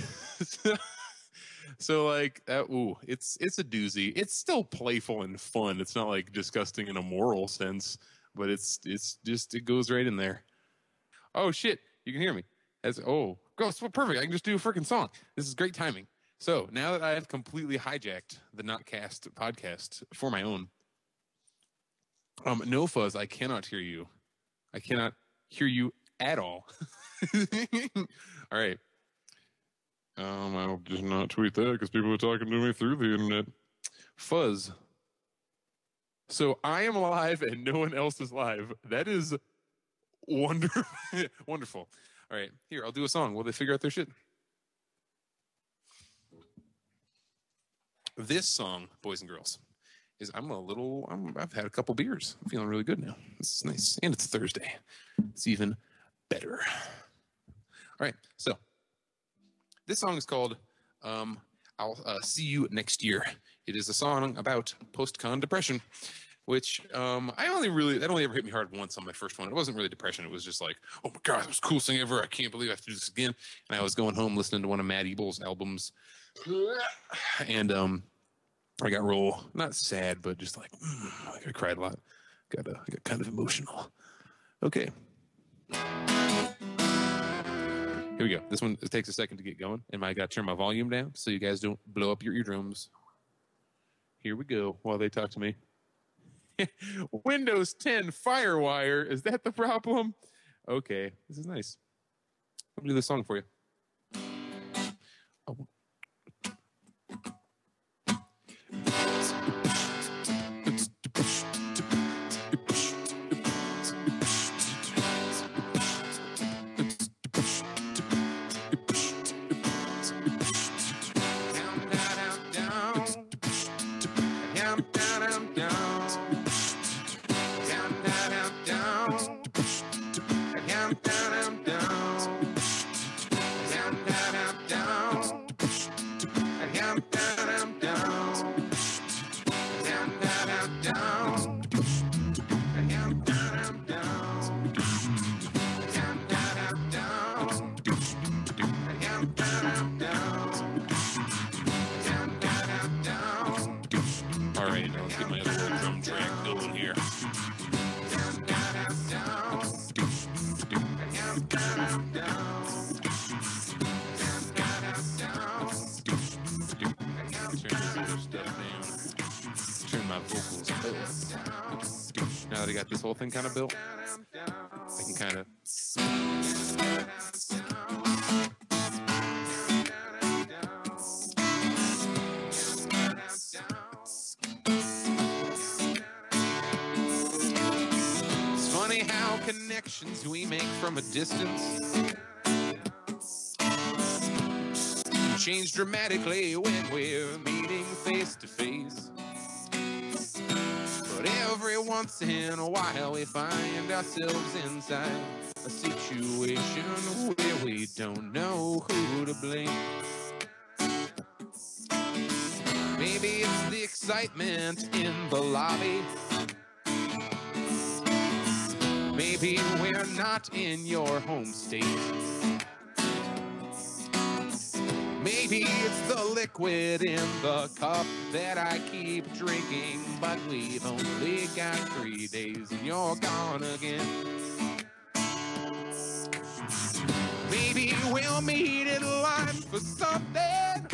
So like it's a doozy. It's still playful and fun. It's not like disgusting in a moral sense, but it's just it goes right in there. Oh shit, you can hear me. Go, so perfect. I can just do a freaking song. This is great timing. So now that I have completely hijacked the Notcast podcast for my own, no fuzz, I cannot hear you. I cannot hear you at all. All right. I'll just not tweet that because people are talking to me through the internet. Fuzz. So I am live and no one else is live. That is wonderful. Wonderful. All right, here, I'll do a song while they figure out their shit. This song, boys and girls, is I've had a couple beers. I'm feeling really good now. This is nice. And it's Thursday. It's even better. All right, so this song is called I'll See You Next Year. It is a song about post-con depression, which that only ever hit me hard once on my first one. It wasn't really depression. It was just like, oh my god, it was the coolest thing ever. I can't believe I have to do this again. And I was going home listening to one of Matt Ebel's albums, and I got real not sad, but just like I cried a lot. I got kind of emotional. Okay, here we go. This one, it takes a second to get going, and I got to turn my volume down so you guys don't blow up your eardrums. Here we go while they talk to me. Windows 10 FireWire. Is that the problem? Okay, this is nice. I'll do this song for you. Oh. Now that I got this whole thing kind of built, I can kind of... It's funny how connections we make from a distance change dramatically when we're meeting face to face. But every once in a while we find ourselves inside a situation where we don't know who to blame. Maybe it's the excitement in the lobby. Maybe we're not in your home state. Maybe it's the liquid in the cup that I keep drinking, but we've only got 3 days and you're gone again. Maybe we'll meet in line for something.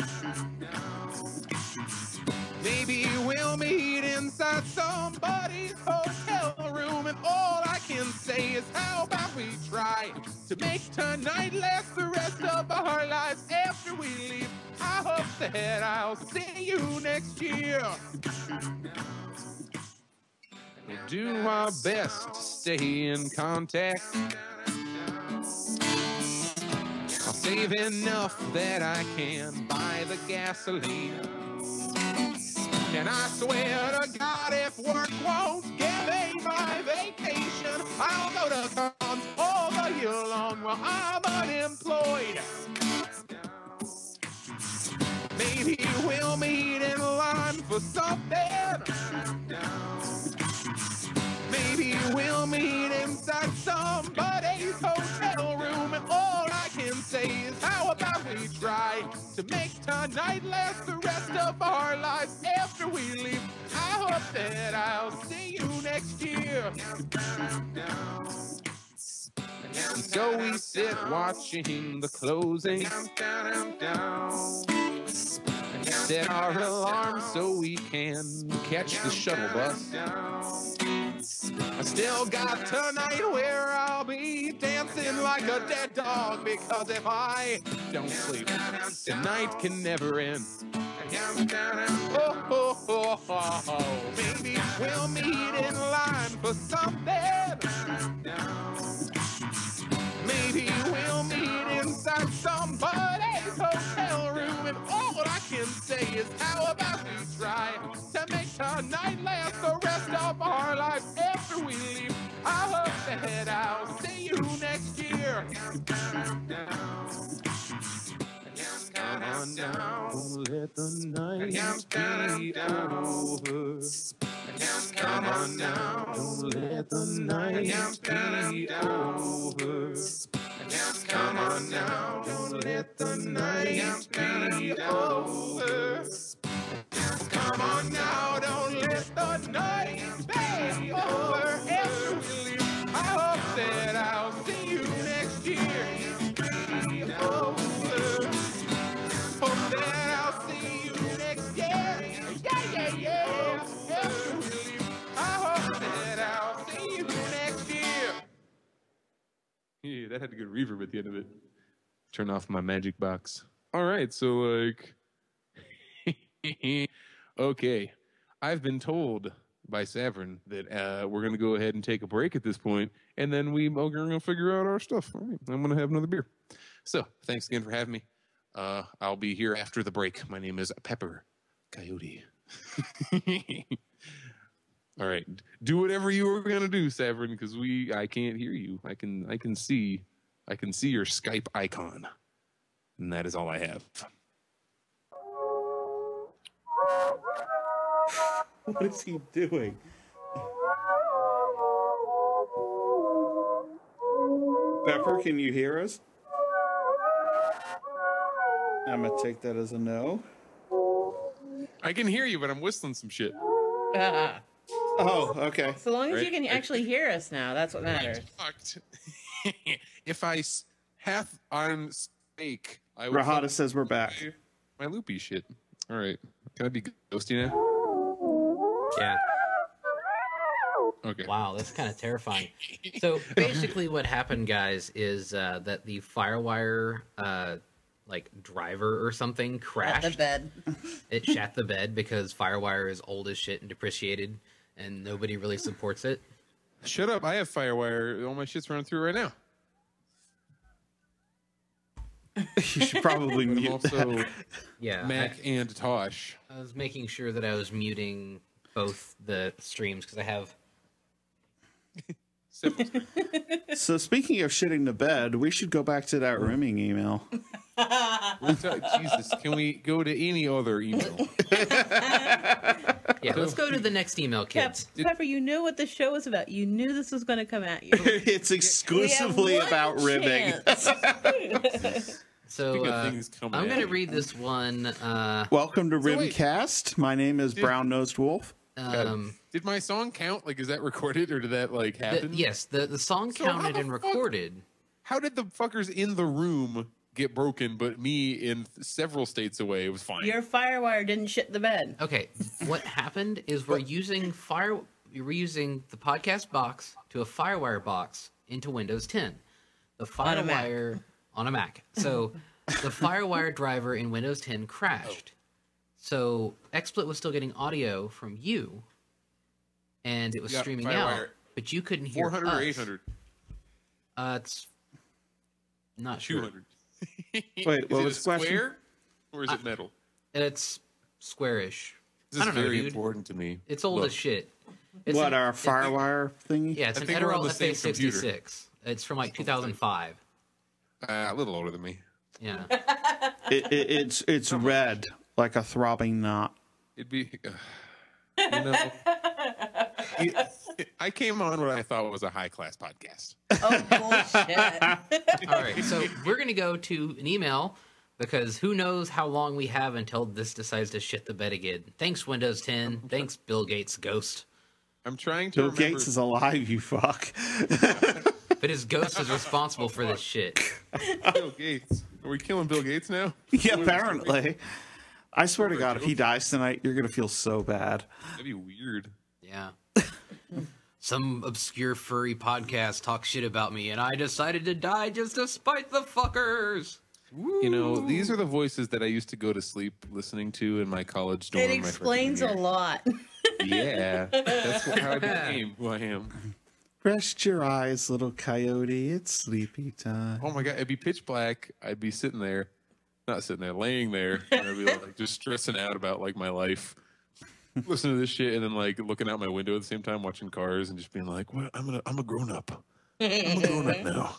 Maybe we'll meet inside somebody's hotel room, and all I can say is how about we try to make tonight last the rest of our lives after we leave. I hope that I'll see you next year. We'll do our best to stay in contact. I'll save enough that I can buy the gasoline. And I swear to God, if work won't give me my vacation, I'll go to cons all the year long while I'm unemployed. Maybe we'll meet in line for something. Maybe we'll meet inside somebody's hotel room, and all I can say is how about we try to make tonight last the rest of our lives after we leave. I hope that I'll see you next year. So we sit watching the closing, set our alarm so we can catch the shuttle bus. I still got tonight where I'll be dancing like a dead dog, because if I don't sleep, tonight can never end. Maybe we'll meet in line for something. Maybe we'll meet inside somebody's hotel room, and all I can say is how about we try to make tonight last the rest of our lives after we leave. I hope that I'll see you next year. Come on now, don't let the night be over. Come on now, don't let the night be over. Come on now, don't let the night be over. Come on now, don't let the night be over. After we leave, I hope that I'll see you next year. Be over. Hope that I'll see you next year. Yeah. After we leave, I hope that I'll see you next year. Yeah, that had a good reverb at the end of it. Turn off my magic box. All right, so like, okay, I've been told by Savern that we're gonna go ahead and take a break at this point, and then we're gonna figure out our stuff. All right, I'm gonna have another beer. So thanks again for having me. I'll be here after the break. My name is Pepper Coyote. All right, do whatever you were gonna do, Savern, because I can't hear you. I can see your Skype icon, and that is all I have. What is he doing? Pepper, can you hear us? I'm gonna take that as a no. I can hear you, but I'm whistling some shit. Oh, okay. So long as you can actually hear us now, that's what matters. If I hath on steak, I would Rahada says we're back. My loopy shit. All right. Can I be ghosty now? Yeah. Okay. Wow, that's kind of terrifying. So basically, what happened, guys, is that the FireWire like driver or something crashed. At the bed. It shat the bed because FireWire is old as shit and depreciated, and nobody really supports it. Shut up! I have FireWire. All my shit's running through right now. You should probably I'm mute also that. Yeah, Mac and Tosh. I was making sure that I was muting both the streams because I have. So speaking of shitting the bed, we should go back to that rimming email. Jesus, can we go to any other email? Yeah, let's go to the next email, kids. Pepper, you knew what the show was about. You knew this was going to come at you. It's exclusively about rimming. So I'm going to read this one. Welcome to wait. Rimcast. My name is Brown Nosed Wolf. Did my song count? Like, is that recorded or did that like happen? Yes, the song So how counted the and fuck- recorded. How did the fuckers in the room get broken, but me in several states away was fine? Your Firewire didn't shit the bed. Okay, what happened is we're using the podcast box to a FireWire box into Windows 10. The On a Mac. FireWire on a Mac. So the FireWire driver in Windows 10 crashed. So XSplit was still getting audio from you, and it was Yeah, streaming FireWire. out, but you couldn't hear 400 us. or 800? It's not sure. 200. Wait, Is what it was a the question? square or is it metal? It's squarish. This I is don't know, very dude. important to me. It's old Look, as shit. It's What, an- our Firewire thingy? Yeah, it's I an think we're on Edirol the same computer. FA66. It's from like 2005. A little older than me. Yeah. It's red, like a throbbing knot. It'd be, you know, I came on what I thought was a high class podcast. Oh, bullshit. All right, so we're going to go to an email because who knows how long we have until this decides to shit the bed again. Thanks, Windows 10. Thanks, Bill Gates' ghost. I'm trying to Bill remember. Gates is alive, you fuck. But his ghost is responsible for this shit. Bill Gates. Are we killing Bill Gates now? Yeah, apparently. I swear to God, if he dies tonight, you're going to feel so bad. That'd be weird. Yeah. Some obscure furry podcast talks shit about me, and I decided to die just to spite the fuckers. You know, these are the voices that I used to go to sleep listening to in my college dorm. It my explains a freshman lot. year. Yeah, that's how I became who I am. Rest your eyes, little coyote. It's sleepy time. Oh my god, it'd be pitch black. I'd be sitting there, not sitting there, laying there, and I'd be like just stressing out about like my life, listening to this shit, and then like looking out my window at the same time, watching cars, and just being like, "What? I'm a grown up. I'm a grown up now."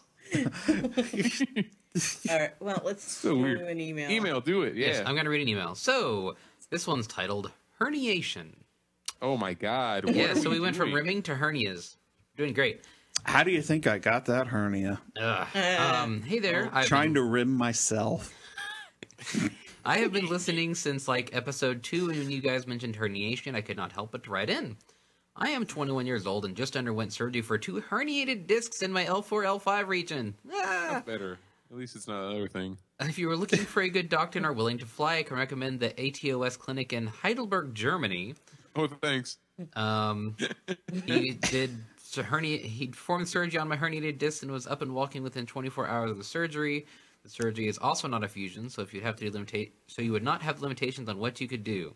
All right. Well, let's So do weird. an email. Email, do it. Yeah. Yes, I'm going to read an email. So, this one's titled Herniation. Oh my god. What Yeah, are so we went from doing? rimming to hernias. Doing great. How do you think I got that hernia? Hey there. Trying to rim myself. I have been listening since like episode 2, and when you guys mentioned herniation, I could not help but to write in. I am 21 years old and just underwent surgery for 2 herniated discs in my L4, L5 region. Ah. Better. At least it's not another thing. If you are looking for a good doctor and are willing to fly, I can recommend the ATOS clinic in Heidelberg, Germany. Oh, thanks. He did he performed surgery on my herniated disc and was up and walking within 24 hours of the surgery. The surgery is also not a fusion, so if you'd have to so you would not have limitations on what you could do.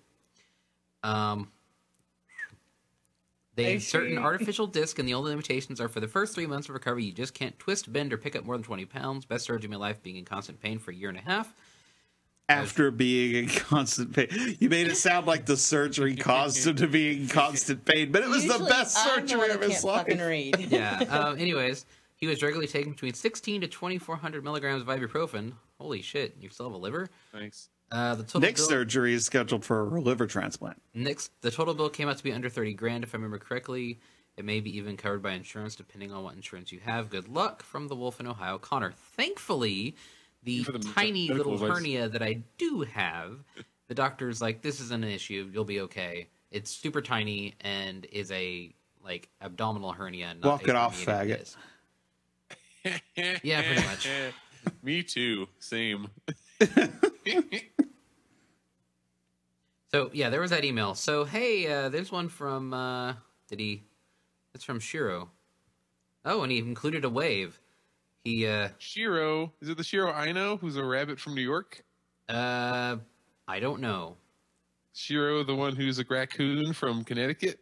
They insert an artificial disc, and the only limitations are for the first 3 months of recovery. You just can't twist, bend, or pick up more than 20 pounds. Best surgery of my life, being in constant pain for a year and a half. After being in constant pain. You made it sound like the surgery caused him to be in constant pain, but it was the Usually, best I'm the surgery one of that his can't fucking life. read. Yeah. Anyways, he was regularly taking between 16 to 2,400 milligrams of ibuprofen. Holy shit! You still have a liver? Thanks. The total Nick's bill, surgery is scheduled for a liver transplant. the total bill came out to be under 30 grand, if I remember correctly. It may be even covered by insurance, depending on what insurance you have. Good luck, from the Wolf in Ohio, Connor. Thankfully, the For the tiny medical little advice. hernia that I do have, the doctor's like, this isn't an issue. You'll be okay. It's super tiny and is a like abdominal hernia. Not Walk a it off, herniated faggot. disc. Yeah, pretty much. Me too. Same. So yeah, there was that email. So hey, there's one from it's from Shiro. Oh, and he included a wave. He Shiro. Is it the Shiro I know who's a rabbit from New York? I don't know. Shiro, the one who's a raccoon from Connecticut?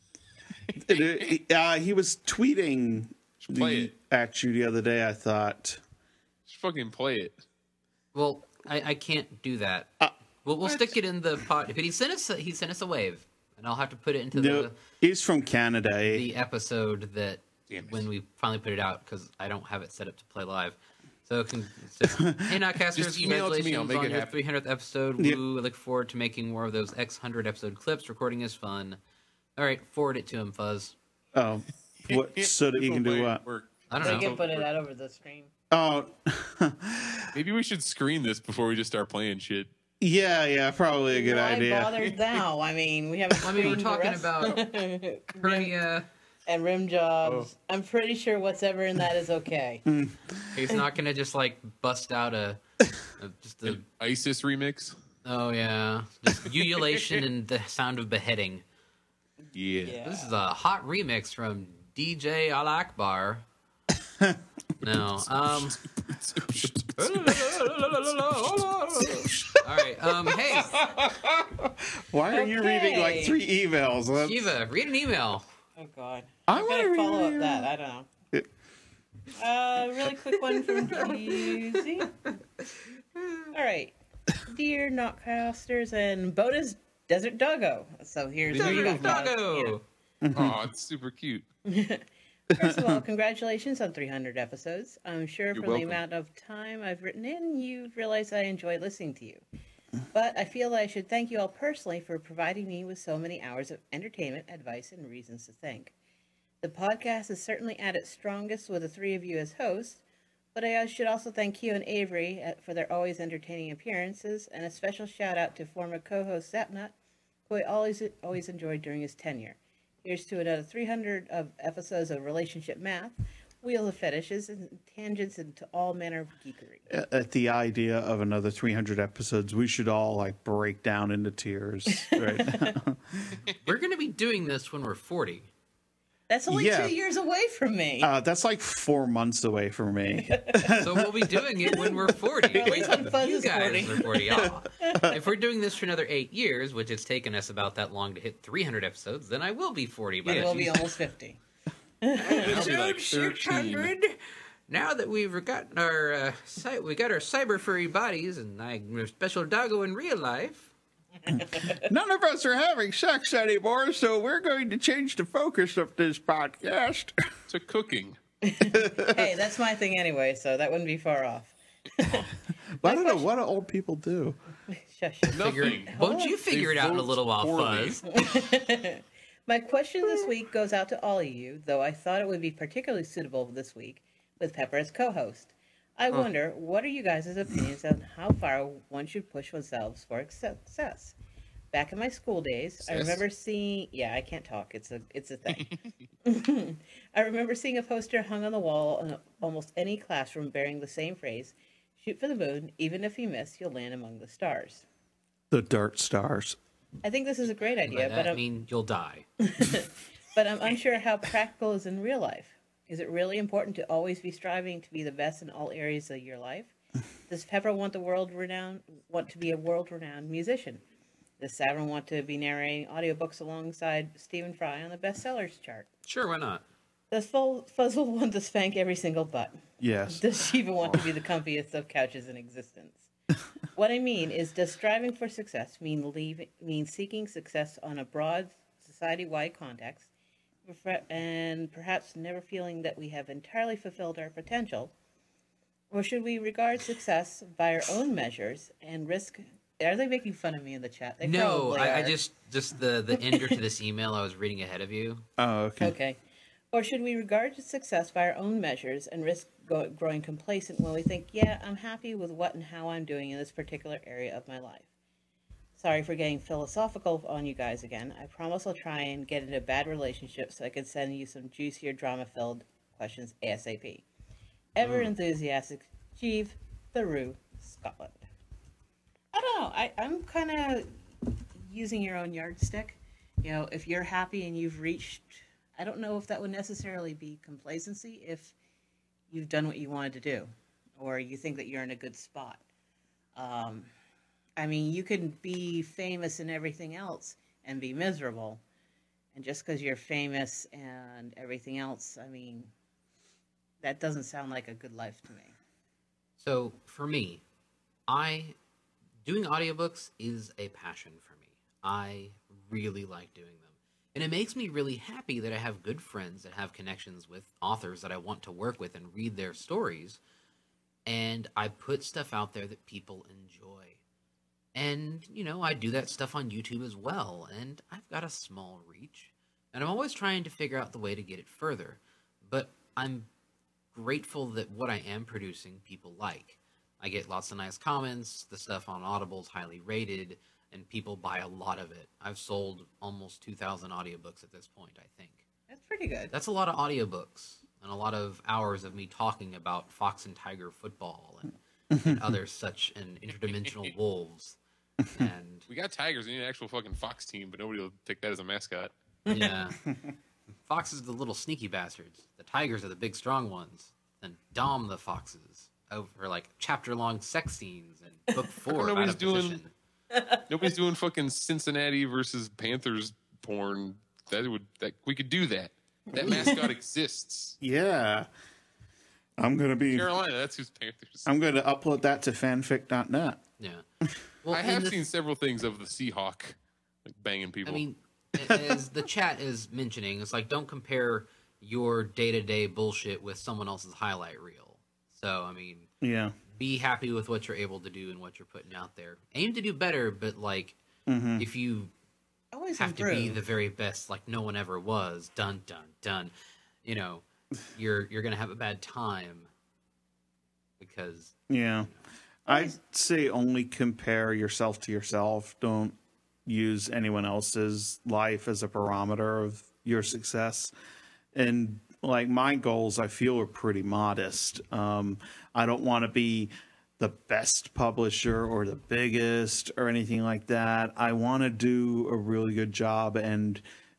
He was tweeting play it. at you the other day, I thought. Just fucking play it. Well, I can't do that. We'll stick it in the pot. But he sent us a wave. and I'll have to put it into No, he's from Canada. Eh? the episode that Damn it. when we finally put it out, because I don't have it set up to play live. So, hey, Notcasters, Just email it to me, I'll congratulations make on it your happen. 300th episode. Yep. Woo, I look forward to making more of those X 100 episode clips. Recording is fun. All right, forward it to him, Fuzz. Oh, what? So that you can do what? I don't They know. can put it out over the stream. Oh, Maybe we should screen this before we just start playing shit. yeah, probably a good Why idea. bother now? I mean, we haven't. I mean, we're screened the talking rest. about hernia. and rim jobs. I'm pretty sure whatever in that is okay. He's not gonna just like bust out just a ISIS remix. oh yeah, just ululation and the sound of beheading. Yeah. This is a hot remix from DJ Al Akbar. No, all right, hey, Why are you reading like Okay. 3 emails? That's- Eva, read an email. Oh God, I I'm wanna gonna read follow it. up that. I don't know. Really quick one from Jeezy. All right, dear Knockcasters and bonus Desert Doggo. So here you go. Doggo. Oh, it's super cute. First of all, congratulations on 300 episodes. I'm sure You're from welcome. the amount of time I've written in, you've realized I enjoy listening to you. But I feel that I should thank you all personally for providing me with so many hours of entertainment, advice, and reasons to think. The podcast is certainly at its strongest with the three of you as hosts, but I should also thank you and Avery for their always entertaining appearances, and a special shout out to former co-host Zapnut, who I always enjoyed during his tenure. Here's to another 300 of episodes of relationship math, wheel of fetishes, and tangents into all manner of geekery. At the idea of another 300 episodes, we should all like break down into tears. Right? We're gonna be doing this when we're 40. That's only Yeah. 2 years away from me. That's like 4 months away from me. So we'll be doing it when we're 40. At least when Fuzz You is guys 40. are 40. Oh, if we're doing this for another 8 years, which it's taken us about that long to hit 300 episodes, then I will be 40 by It then. will be almost 50. I'll be like 13. 600. Now that we've got our we got our cyber furry bodies, and I'm a special doggo in real life. None of us are having sex anymore, so we're going to change the focus of this podcast. To cooking. Hey, that's my thing anyway, so that wouldn't be far off. I don't know what do old people do. Shush. Nothing. Won't you figure They it out in a vote little while, poorly. Fuzz? My question this week goes out to all of you, though I thought it would be particularly suitable this week with Pepper as co-host. I wonder, what are you guys' opinions on how far one should push oneself for success? Back in my school days, I Success? remember seeing. Yeah, I can't talk. It's a thing. I remember seeing a poster hung on the wall in almost any classroom bearing the same phrase: "Shoot for the moon. Even if you miss, you'll land among the stars." The Dirt Stars. I think this is a great idea, By but that mean you'll die. but I'm unsure how practical is in real life. Is it really important to always be striving to be the best in all areas of your life? Does Pepper want to be a world-renowned musician? Does Savin want to be narrating audiobooks alongside Stephen Fry on the bestsellers chart? Sure, why not? Does Fuzzle want to spank every single butt? Yes. Does she even want to be the comfiest of couches in existence? What I mean is, does striving for success mean seeking success on a broad, society-wide context, and perhaps never feeling that we have entirely fulfilled our potential? Or should we regard success by our own measures and risk... Are they making fun of me in the chat? They No, probably I are. just the ender to this email I was reading ahead of you. Oh, okay. Okay. Or should we regard success by our own measures and risk growing complacent when we think, yeah, I'm happy with what and how I'm doing in this particular area of my life? Sorry for getting philosophical on you guys again. I promise I'll try and get into a bad relationship so I can send you some juicier, drama-filled questions ASAP. Ever enthusiastic, Jeeve, Theroux, Scotland. I don't know. I'm kind of using your own yardstick. You know, if you're happy and you've reached, I don't know if that would necessarily be complacency if you've done what you wanted to do, or you think that you're in a good spot. I mean, you can be famous and everything else and be miserable. And just because you're famous and everything else, I mean, that doesn't sound like a good life to me. So for me, doing audiobooks is a passion for me. I really like doing them. And it makes me really happy that I have good friends that have connections with authors that I want to work with and read their stories. And I put stuff out there that people enjoy. And, I do that stuff on YouTube as well. And I've got a small reach. And I'm always trying to figure out the way to get it further. But I'm grateful that what I am producing people like. I get lots of nice comments. The stuff on Audible is highly rated. And people buy a lot of it. I've sold almost 2,000 audiobooks at this point, I think. That's pretty good. That's a lot of audiobooks and a lot of hours of me talking about Fox and Tiger football and other such and interdimensional wolves. And we got tigers. We need an actual fucking fox team, but nobody will take that as a mascot. yeah, foxes are the little sneaky bastards. The tigers are the big strong ones. And Dom the foxes over like chapter-long sex scenes and book 4 out of position. Nobody's doing fucking Cincinnati versus Panthers porn. That we could do that. That mascot exists. Yeah. I'm going to be Carolina, that's who's Panthers. I'm going to upload that to fanfic.net. Yeah. Well, I have seen several things of the Seahawk like banging people. I mean, as the chat is mentioning, it's like don't compare your day-to-day bullshit with someone else's highlight reel. So, I mean, yeah. Be happy with what you're able to do and what you're putting out there. Aim to do better, but like if you always have improve. to be the very best like no one ever was, dun dun dun, you're gonna have a bad time because I'd say only compare yourself to yourself. Don't use anyone else's life as a barometer of your success. And like my goals, I feel are pretty modest. I don't want to be the best publisher or the biggest or anything like that. I want to do a really good job and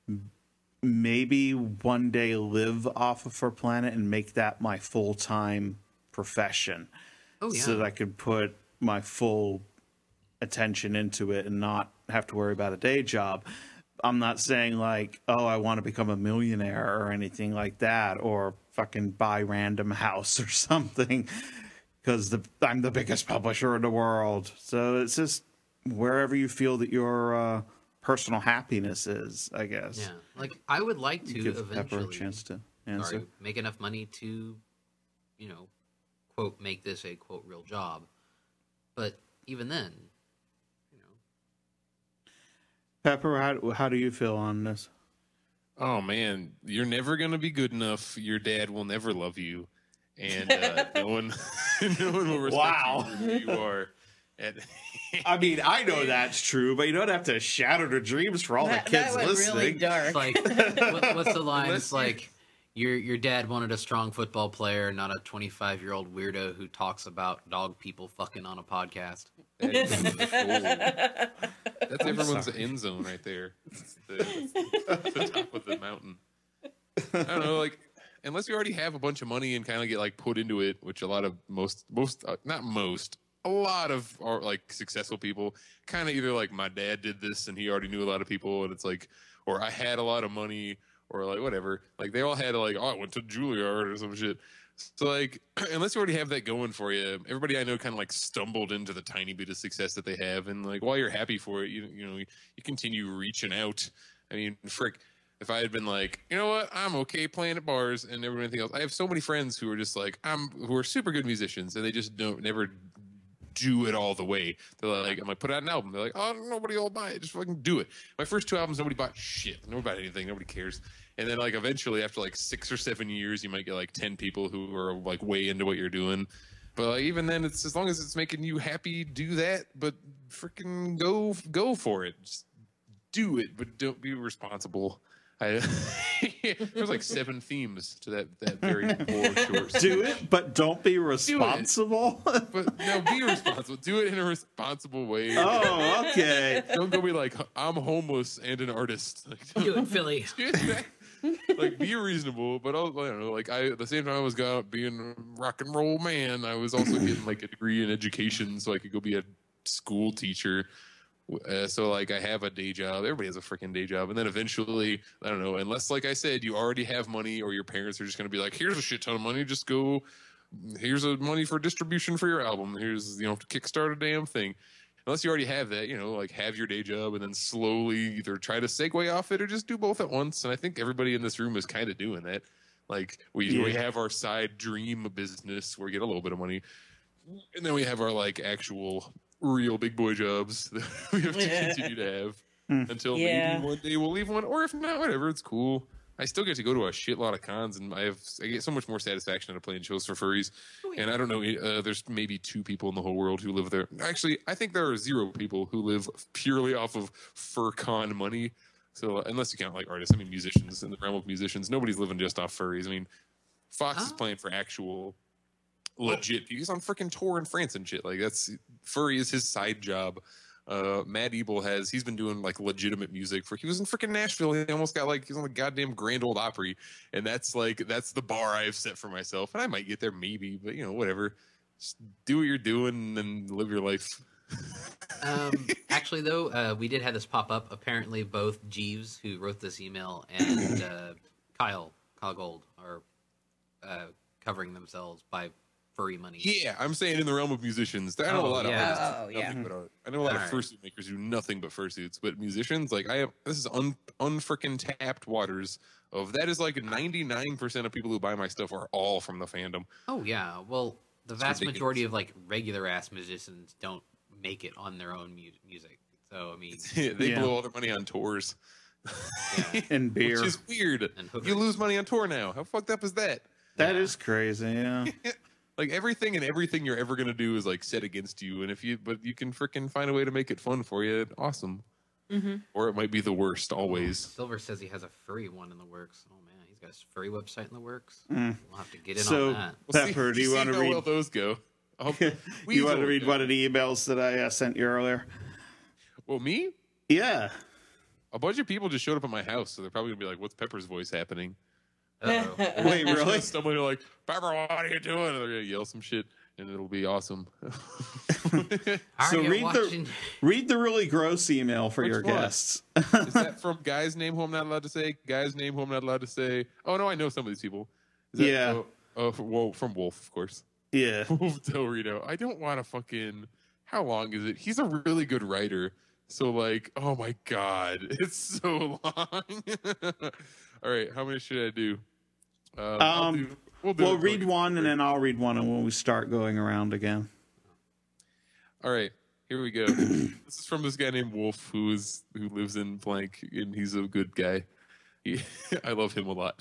maybe one day live off of For Planet and make that my full-time profession. Oh, yeah. So that I could put my full attention into it and not have to worry about a day job. I'm not saying like, oh, I want to become a millionaire or anything like that, or fucking buy Random House or something, because I'm the biggest publisher in the world. So it's just wherever you feel that your personal happiness is, I guess. Yeah, like I would like to Give eventually Pepper a chance to answer. make enough money to, quote, make this a quote real job. But even then, Pepper, how do you feel on this? Oh man, you're never gonna be good enough. Your dad will never love you, and no one will respect you for who you are. And I mean, I know that's true, but you don't have to shatter the dreams for all the kids that went listening. really dark. it's like what's the line? It's like your dad wanted a strong football player, not a 25-year-old weirdo who talks about dog people fucking on a podcast. that's everyone's end zone right there. It's the top of the mountain. I don't know, like unless you already have a bunch of money and kind of get like put into it, which a lot of a lot of our like successful people kind of either like my dad did this and he already knew a lot of people and it's like, or I had a lot of money or like whatever. Like they all had like, oh, I went to Juilliard or some shit. So like, unless you already have that going for you, everybody I know kind of like stumbled into the tiny bit of success that they have, and like while you're happy for it, you continue reaching out. I mean, frick, if I had been like, you know what, I'm okay playing at bars and everything else. I have so many friends who are just like who are super good musicians and they just never do it all the way. They're like, I'm like, put out an album. They're like, oh, nobody will buy it. Just fucking do it. My first 2 albums, nobody bought shit. Nobody bought anything. Nobody cares. And then like eventually after like 6 or 7 years, you might get like 10 people who are like way into what you're doing. But like, even then, it's as long as it's making you happy, do that. But freaking go for it. Just do it, but don't be responsible. There's like 7 themes to that very poor short. Do it, but don't be responsible. But no, be responsible. Do it in a responsible way. Oh, okay. Don't go be like, I'm homeless and an artist. Like, Do it, Philly. like be reasonable, but I don't know. Like at the same time I was being a rock and roll man, I was also getting like a degree in education, so I could go be a school teacher. So like I have a day job. Everybody has a freaking day job, and then eventually, I don't know. Unless, like I said, you already have money, or your parents are just going to be like, "Here's a shit ton of money. Just go. Here's a money for distribution for your album. Here's to kickstart a damn thing." unless you already have that, like have your day job and then slowly either try to segue off it or just do both at once. And I think everybody in this room is kind of doing that. Like we have our side dream business where we get a little bit of money, and then we have our like actual real big boy jobs that we have to continue to have until maybe one day we'll leave one, or if not, whatever, it's cool. I still get to go to a shitload of cons, and I get so much more satisfaction out of playing shows for furries. And I don't know, there's maybe 2 people in the whole world who live there. Actually, I think there are 0 people who live purely off of fur con money. So unless you count like artists, I mean musicians, in the realm of musicians, nobody's living just off furries. I mean, Fox is playing for actual legit. He's on freaking tour in France and shit. Like furry is his side job. Matt Ebel he's been doing like legitimate music he was in freaking Nashville. He almost got he's on the goddamn Grand Ole Opry, and that's the bar I've set for myself. And I might get there maybe, but whatever. Just do what you're doing and live your life. Actually, though, we did have this pop up. Apparently, both Jeeves, who wrote this email, and Kyle Gold are covering themselves by furry money. Yeah, I'm saying in the realm of musicians. I know a lot of artists. I know a lot of fursuit makers who do nothing but fursuits, but musicians, this is unfrickin' tapped waters. That is like 99% of people who buy my stuff are all from the fandom. Oh yeah, well, the vast majority of like regular ass musicians don't make it on their own music. So I mean, they blow all their money on tours. And beer, which is weird. You lose money on tour now. How fucked up is that? That is crazy. Yeah. Like everything you're ever gonna do is like set against you, and but you can freaking find a way to make it fun for you. Awesome. Mm-hmm. Or it might be the worst always. Silver says he has a furry one in the works. Oh man, he's got a furry website in the works. We'll have to get in on that. Pepper, do you want to read how well those go? You want to read one of the emails that I sent you earlier? Well, me? Yeah. A bunch of people just showed up at my house, so they're probably gonna be like, "What's Pepper's voice happening?" Wait, really? Somebody like, "Pepper, what are you doing?" And they're gonna yell some shit, and it'll be awesome. So read the really gross email for your guests. Is that from Guy's name who I'm not allowed to say? Guy's name who I'm not allowed to say? Oh no, I know some of these people. From Wolf, of course. Yeah. Wolf Del Rito. I don't want to fucking. How long is it? He's a really good writer. So oh my god, it's so long. All right, how many should I do? We'll read one, and then I'll read one, and when we start going around again. All right, here we go. This is from this guy named Wolf, who lives in blank, and he's a good guy. I love him a lot.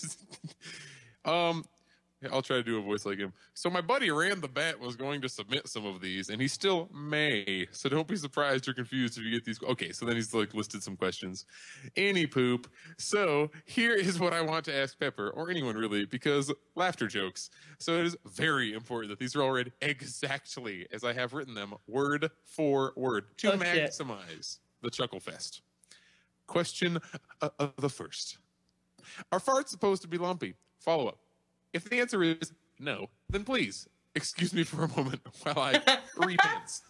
I'll try to do a voice like him. So my buddy Rand the Bat was going to submit some of these, and he still may. So don't be surprised or confused if you get these. Okay, so then he's listed some questions. Any poop. So here is what I want to ask Pepper, or anyone really, because laughter jokes. So it is very important that these are all read exactly as I have written them, word for word, to maximize the Chuckle Fest. Question the first. Are farts supposed to be lumpy? Follow up. If the answer is no, then please excuse me for a moment while I repent.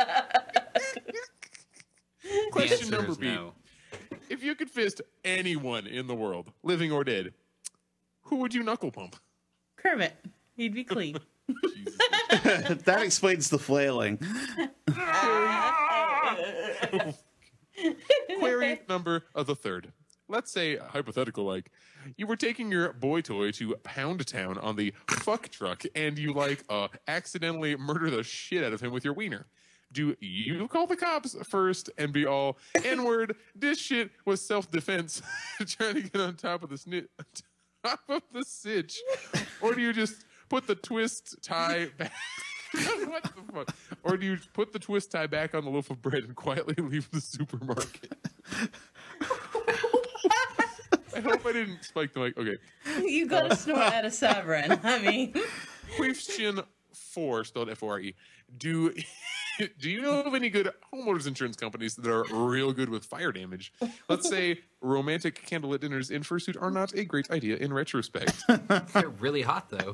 Question number B. No. If you could fist anyone in the world, living or dead, who would you knuckle pump? Kermit. He'd be clean. That explains the flailing. Query number the third. Let's say, hypothetical, you were taking your boy toy to Pound Town on the fuck truck, and you, accidentally murder the shit out of him with your wiener. Do you call the cops first and be all, N-word, this shit was self-defense, trying to get on top of the sitch? Or do you just put the twist tie back? What the fuck? Or do you put the twist tie back on the loaf of bread and quietly leave the supermarket? I hope I didn't spike the mic. Okay. You got to snort at a Severin. I mean. Question 4, spelled F-O-R-E. Do you know of any good homeowners insurance companies that are real good with fire damage? Let's say romantic candlelit dinners in fursuit are not a great idea in retrospect. They're really hot, though.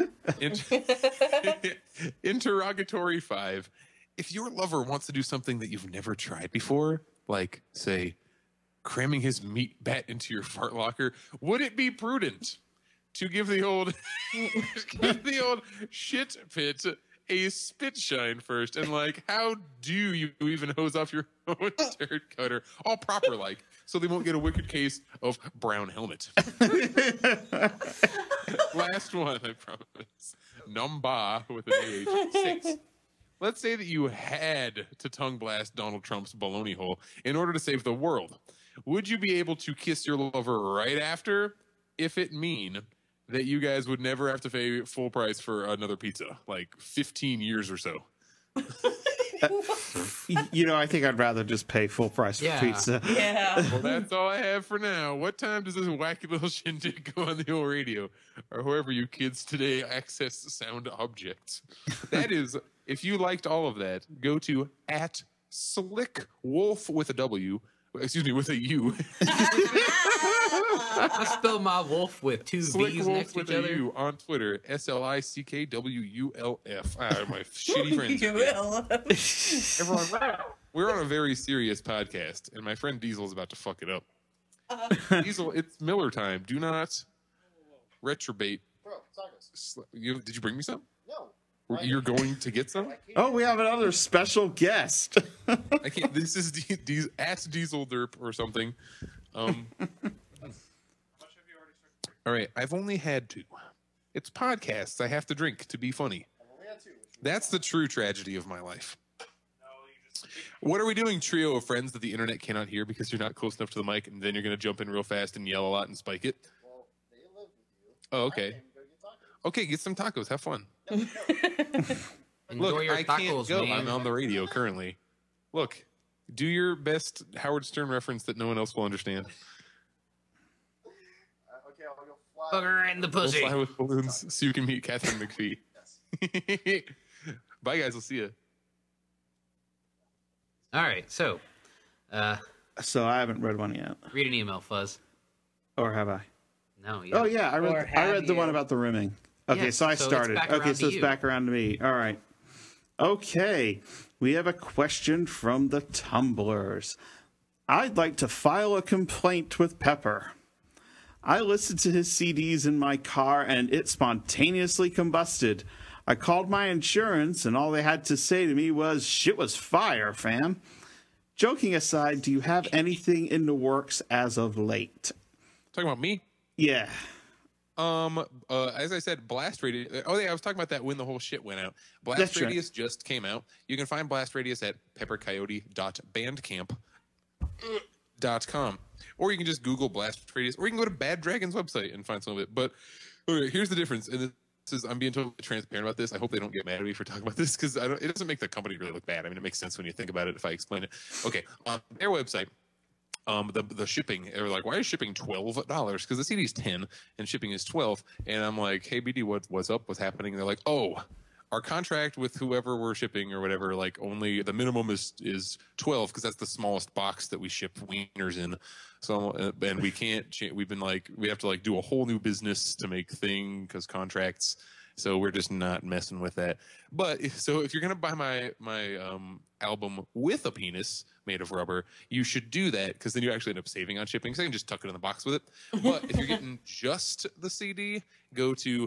Interrogatory 5. If your lover wants to do something that you've never tried before, like, say, cramming his meat bat into your fart locker, would it be prudent to give the old shit pit a spit shine first. And like, how do you even hose off your own turd cutter? All proper like, so they won't get a wicked case of brown helmet. Last one, I promise. Number with an AH. 6. Let's say that you had to tongue blast Donald Trump's baloney hole in order to save the world. Would you be able to kiss your lover right after, if it mean that you guys would never have to pay full price for another pizza, like 15 years or so? I think I'd rather just pay full price for pizza. Yeah. Well, that's all I have for now. What time does this wacky little shindig go on the old radio, or wherever you kids today access sound objects? That is, if you liked all of that, go to @SlickWolf with a W. Excuse me, with a U. I spell my wolf with two Slick V's Wolf next to with each a other. U on Twitter. SLICKWULF. My shitty friends. You will. Everyone, we're on a very serious podcast, and my friend Diesel is about to fuck it up. Diesel, it's Miller time. Do not retrobate. Bro, tacos. Did you bring me some? No. You're going to get some? Oh, we have another special guest. I can't. This is Ask Diesel Derp or something. All right, I've only had 2. It's podcasts. I have to drink to be funny. That's the true tragedy of my life. What are we doing, trio of friends that the internet cannot hear because you're not close enough to the mic, and then you're going to jump in real fast and yell a lot and spike it? Well, they live with you. Oh, okay. Go get tacos. Okay, get some tacos. Have fun. Enjoy Look, your I tacos, can't go. man. I'm on the radio currently. Look, do your best Howard Stern reference that no one else will understand. Okay, I'll go fly. Bugger right in the We'll pussy. fly with balloons so you can meet Catherine McPhee. Yes. Bye, guys. We'll see you. All right, so So I haven't read one yet. read an email, Fuzz. Or have I? No, you Oh, yeah. I Or read have the one you? about the rimming. Okay, Yes, so I so it's started. back Okay, around so to it's you. back around to me. All right. Okay. We have a question from the Tumblers. I'd like to file a complaint with Pepper. I listened to his CDs in my car and it spontaneously combusted. I called my insurance and all they had to say to me was, "Shit was fire, fam." Joking aside, do you have anything in the works as of late? Talking about me? Yeah. As I said, Blast Radius. Oh, yeah, I was talking about that when the whole shit went out. Blast That's right. Radius just came out. You can find Blast Radius at peppercoyote.bandcamp.com. Or you can just Google Blast Radius, or you can go to Bad Dragon's website and find some of it. But okay, here's the difference. And this is, I'm being totally transparent about this. I hope they don't get mad at me for talking about this because it doesn't make the company really look bad. I mean, it makes sense when you think about it if I explain it. Okay, on their website, the shipping, they were like, why is shipping $12? Because the CD is 10 and shipping is 12. And I'm like, hey BD, what's up? What's happening? And they're like, oh, our contract with whoever we're shipping or whatever, like only the minimum is 12 because that's the smallest box that we ship wieners in. So and we can't. We've been like, we have to like do a whole new business to make thing because contracts. So we're just not messing with that. But if you're gonna buy my album with a penis made of rubber, you should do that because then you actually end up saving on shipping. So I can just tuck it in the box with it. But if you're getting just the CD, go to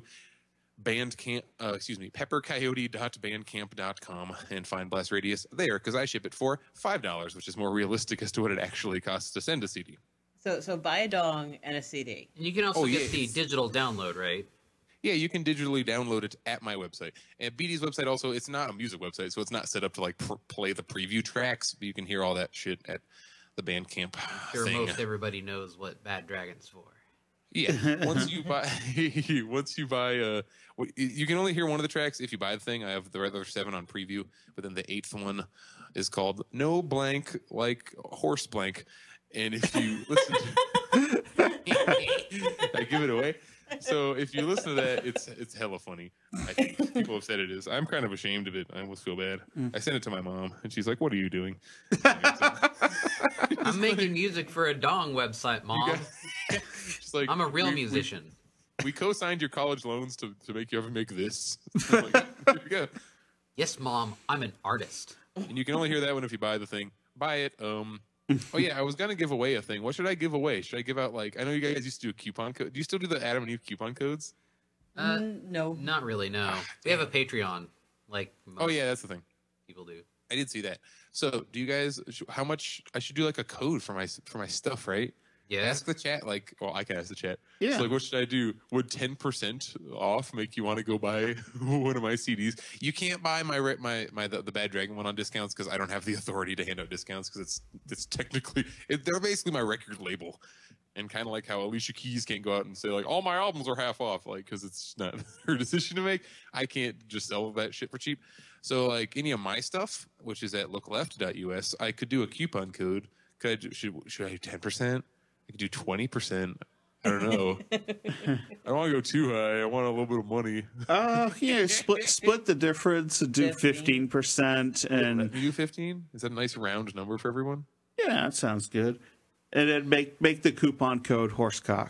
peppercoyote.bandcamp.com and find Blast Radius there because I ship it for $5, which is more realistic as to what it actually costs to send a CD. So buy a dong and a CD. And you can also Oh, yeah, get the it's- digital download, right? Yeah, you can digitally download it at my website. And BD's website also, it's not a music website, so it's not set up to like play the preview tracks, but you can hear all that shit at the Bandcamp Sure, thing. most everybody knows what Bad Dragon's for. Yeah, once you buy, you can only hear one of the tracks if you buy the thing. I have the other 7 on preview, but then the 8th one is called No Blank Like Horse Blank. And if you listen to I give it away. So if you listen to that, it's hella funny. I think people have said it is. I'm kind of ashamed of it. I almost feel bad. I sent it to my mom, and she's like, "What are you doing?" I'm making music for a dong website, Mom. She's like, I'm a real musician. We co-signed your college loans to make you ever make this. I'm like, here you go. Yes, Mom, I'm an artist. And you can only hear that one if you buy the thing. Buy it. Oh yeah, I was gonna give away a thing. What should I give away? Should I give out like, I know you guys used to do a coupon code. Do you still do the Adam and Eve coupon codes? No. Not really, no. We have a Patreon. like Oh most yeah, that's the thing. people do. I did see that. So, do you guys? How much? I should do like a code for my stuff, right? Yeah. Ask the chat. Like, well, I can ask the chat. Yeah. So, like, what should I do? Would 10% off make you want to go buy one of my CDs? You can't buy the Bad Dragon one on discounts because I don't have the authority to hand out discounts because it's technically they're basically my record label. And kind of like how Alicia Keys can't go out and say like all my albums are half off, like because it's not her decision to make. I can't just sell that shit for cheap. So like any of my stuff, which is at lookleft.us, I could do a coupon code. Should I do 10%? I could do 20%. I don't know. I don't want to go too high. I want a little bit of money. Yeah, split the difference and do 15. 15%, and Let me do 15. Is that a nice round number for everyone? yeah, that sounds good. And then make the coupon code horsecock.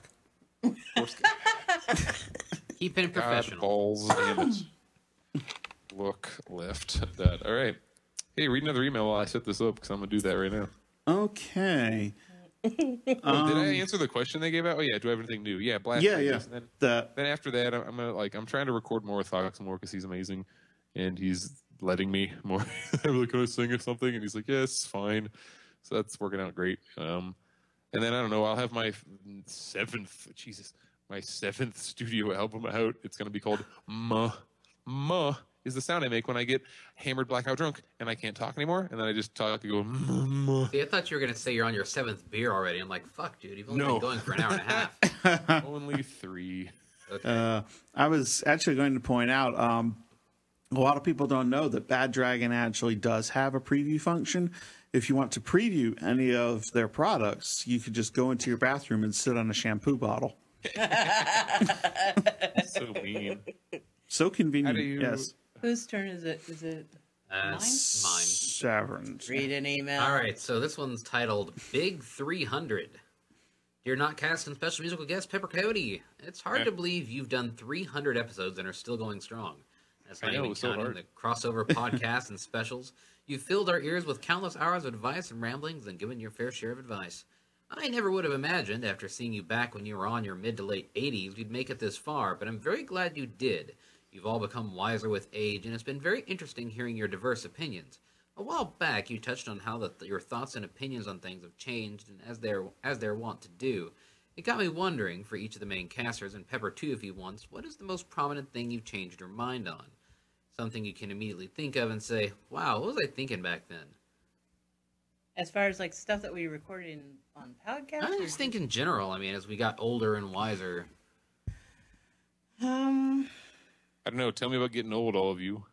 Keep it God, professional. balls, damn it. Look left. That. All right. Hey, read another email while I set this up because I'm gonna do that right now. Okay. Oh, did I answer the question they gave out? Oh yeah. Do I have anything new? Yeah. Blast. Yeah, Radius. yeah. And That then after that, I'm trying to record more with Fox more because he's amazing, and he's letting me more. I'm like, can I sing or something? And he's like, yes, fine. So that's working out great. And then I don't know. I'll have my seventh studio album out. It's going to be called "Ma." Ma is the sound I make when I get hammered, blackout drunk, and I can't talk anymore. And then I just talk and go. Ma. See, I thought you were gonna say you're on your 7th beer already. I'm like, fuck, dude, you've only No. been going for an hour and a half. Only 3. Okay. I was actually going to point out, a lot of people don't know that Bad Dragon actually does have a preview function. If you want to preview any of their products, you could just go into your bathroom and sit on a shampoo bottle. So mean. So convenient. How do you- Yes. Whose turn is it? Is it Mine. Severance. read an email? All right, so this one's titled Big 300. Dear Notcast and special musical guest Pepper Coyote, it's hard Yeah. to believe you've done 300 episodes and are still going strong. That's I not know, even it's so counting hard. the crossover podcasts and specials. You've filled our ears with countless hours of advice and ramblings and given your fair share of advice. I never would have imagined, after seeing you back when you were on your mid to late 80s, you'd make it this far, but I'm very glad you did. You've all become wiser with age, and it's been very interesting hearing your diverse opinions. A while back, you touched on how your thoughts and opinions on things have changed, and as they're wont to do. It got me wondering, for each of the main casters, and Pepper too if you want, what is the most prominent thing you've changed your mind on? Something you can immediately think of and say, wow, what was I thinking back then? As far as like stuff that we recorded on podcasts, I just think in general, I mean, as we got older and wiser. Um, I don't know. Tell me about getting old, all of you.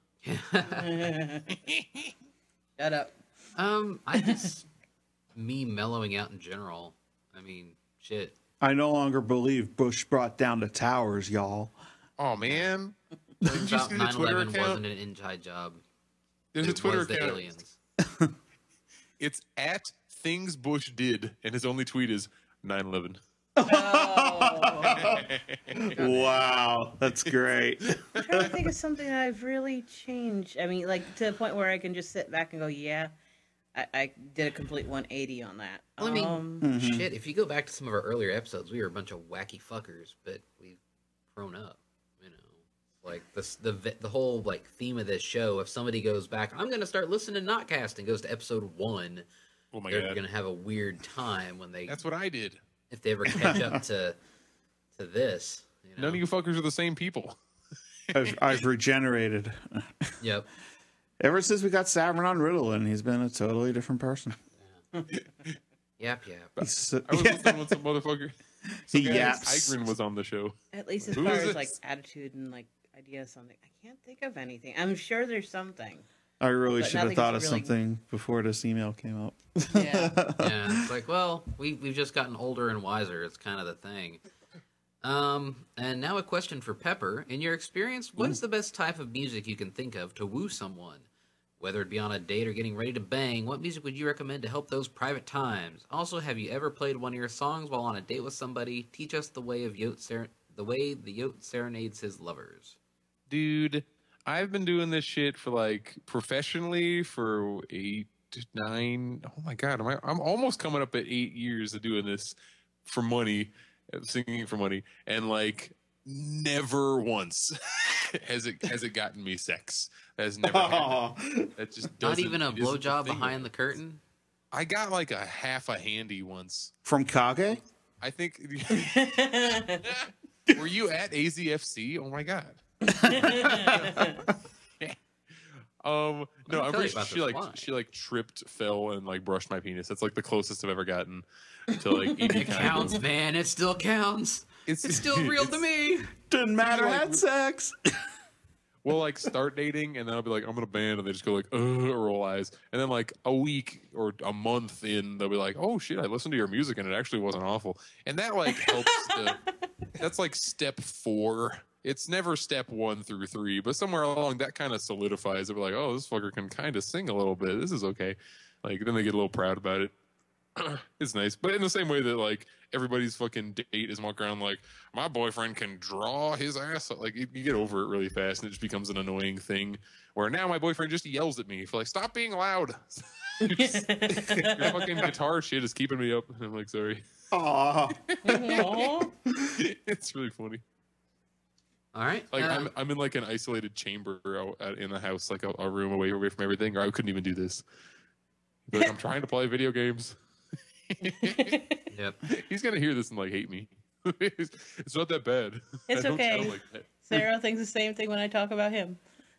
shut up. I just, me mellowing out in general. I mean, shit. I no longer believe Bush brought down the towers, y'all. Oh man. Did you About see the Twitter 9/11 account? wasn't an inside job. There's a It Twitter was the account. aliens. It's at things Bush did, and his only tweet is 9/11. Oh. Wow, that's great. I'm trying to think of something that I've really changed. I mean, like to the point where I can just sit back and go, yeah, I did a complete 180 on that. Well, I mean, Mhm. shit, if you go back to some of our earlier episodes, we were a bunch of wacky fuckers, but we've grown up, you know. Like the whole like theme of this show, if somebody goes back, I'm going to start listening to Notcast and goes to episode 1, Oh my they're god. going to have a weird time when they That's what I did. if they ever catch up to this, you know. None of you fuckers are the same people. I've regenerated. Yep. Ever since we got Savern on Ritalin, he's been a totally different person. Yep. He's so- I was listening with some motherfucker. Some He guy named yaps. Tigran was on the show. At least as Who far is as like this? attitude and like ideas, something I can't think of anything. I'm sure there's something. I really But should have nothing's thought of really- something before this email came up. Yeah. Yeah, it's like, well, we've just gotten older and wiser. It's kind of the thing. And now a question for Pepper. In your experience, what is the best type of music you can think of to woo someone? Whether it be on a date or getting ready to bang, what music would you recommend to help those private times? Also, have you ever played one of your songs while on a date with somebody? Teach us the way the way the Yote serenades his lovers. Dude, I've been doing this shit for like professionally for 8, 9. Oh my god, I'm almost coming up at 8 years of doing this for money, singing for money, and like Never once has it gotten me sex. That has never happened. That just Not doesn't, even a isn't the blowjob thing. behind the curtain. I got like a half a handy once. From Kage? I think. Were you at AZFC? Oh my god. No, I'm tell you pretty sure about she this like fly. she like tripped, fell, and like brushed my penis. That's like the closest I've ever gotten to like ED It counts, man. It still counts. It's still real to me. Didn't matter, like- had sex. We'll like start dating, and then I'll be like, I'm gonna band, and they just go like, roll eyes, and then like a week or a month in, they'll be like, oh shit, I listened to your music, and it actually wasn't awful, and that like helps. That's like step 4. It's never step 1 through 3, but somewhere along that kind of solidifies it. We're like, oh, this fucker can kind of sing a little bit. This is okay. Like then they get a little proud about it. It's nice, but in the same way that like everybody's fucking date is walking around like my boyfriend can draw his ass, like you get over it really fast, and it just becomes an annoying thing. Where now my boyfriend just yells at me for like, stop being loud. Your fucking guitar shit is keeping me up. And I'm like, sorry. Aw. Aw. It's really funny. All right. Like I'm in like an isolated chamber in the house, like a room away from everything, or I couldn't even do this. Like I'm trying to play video games. Yep. He's gonna hear this and like hate me. It's not that bad. It's I don't okay. sound like that. Sarah thinks the same thing when I talk about him.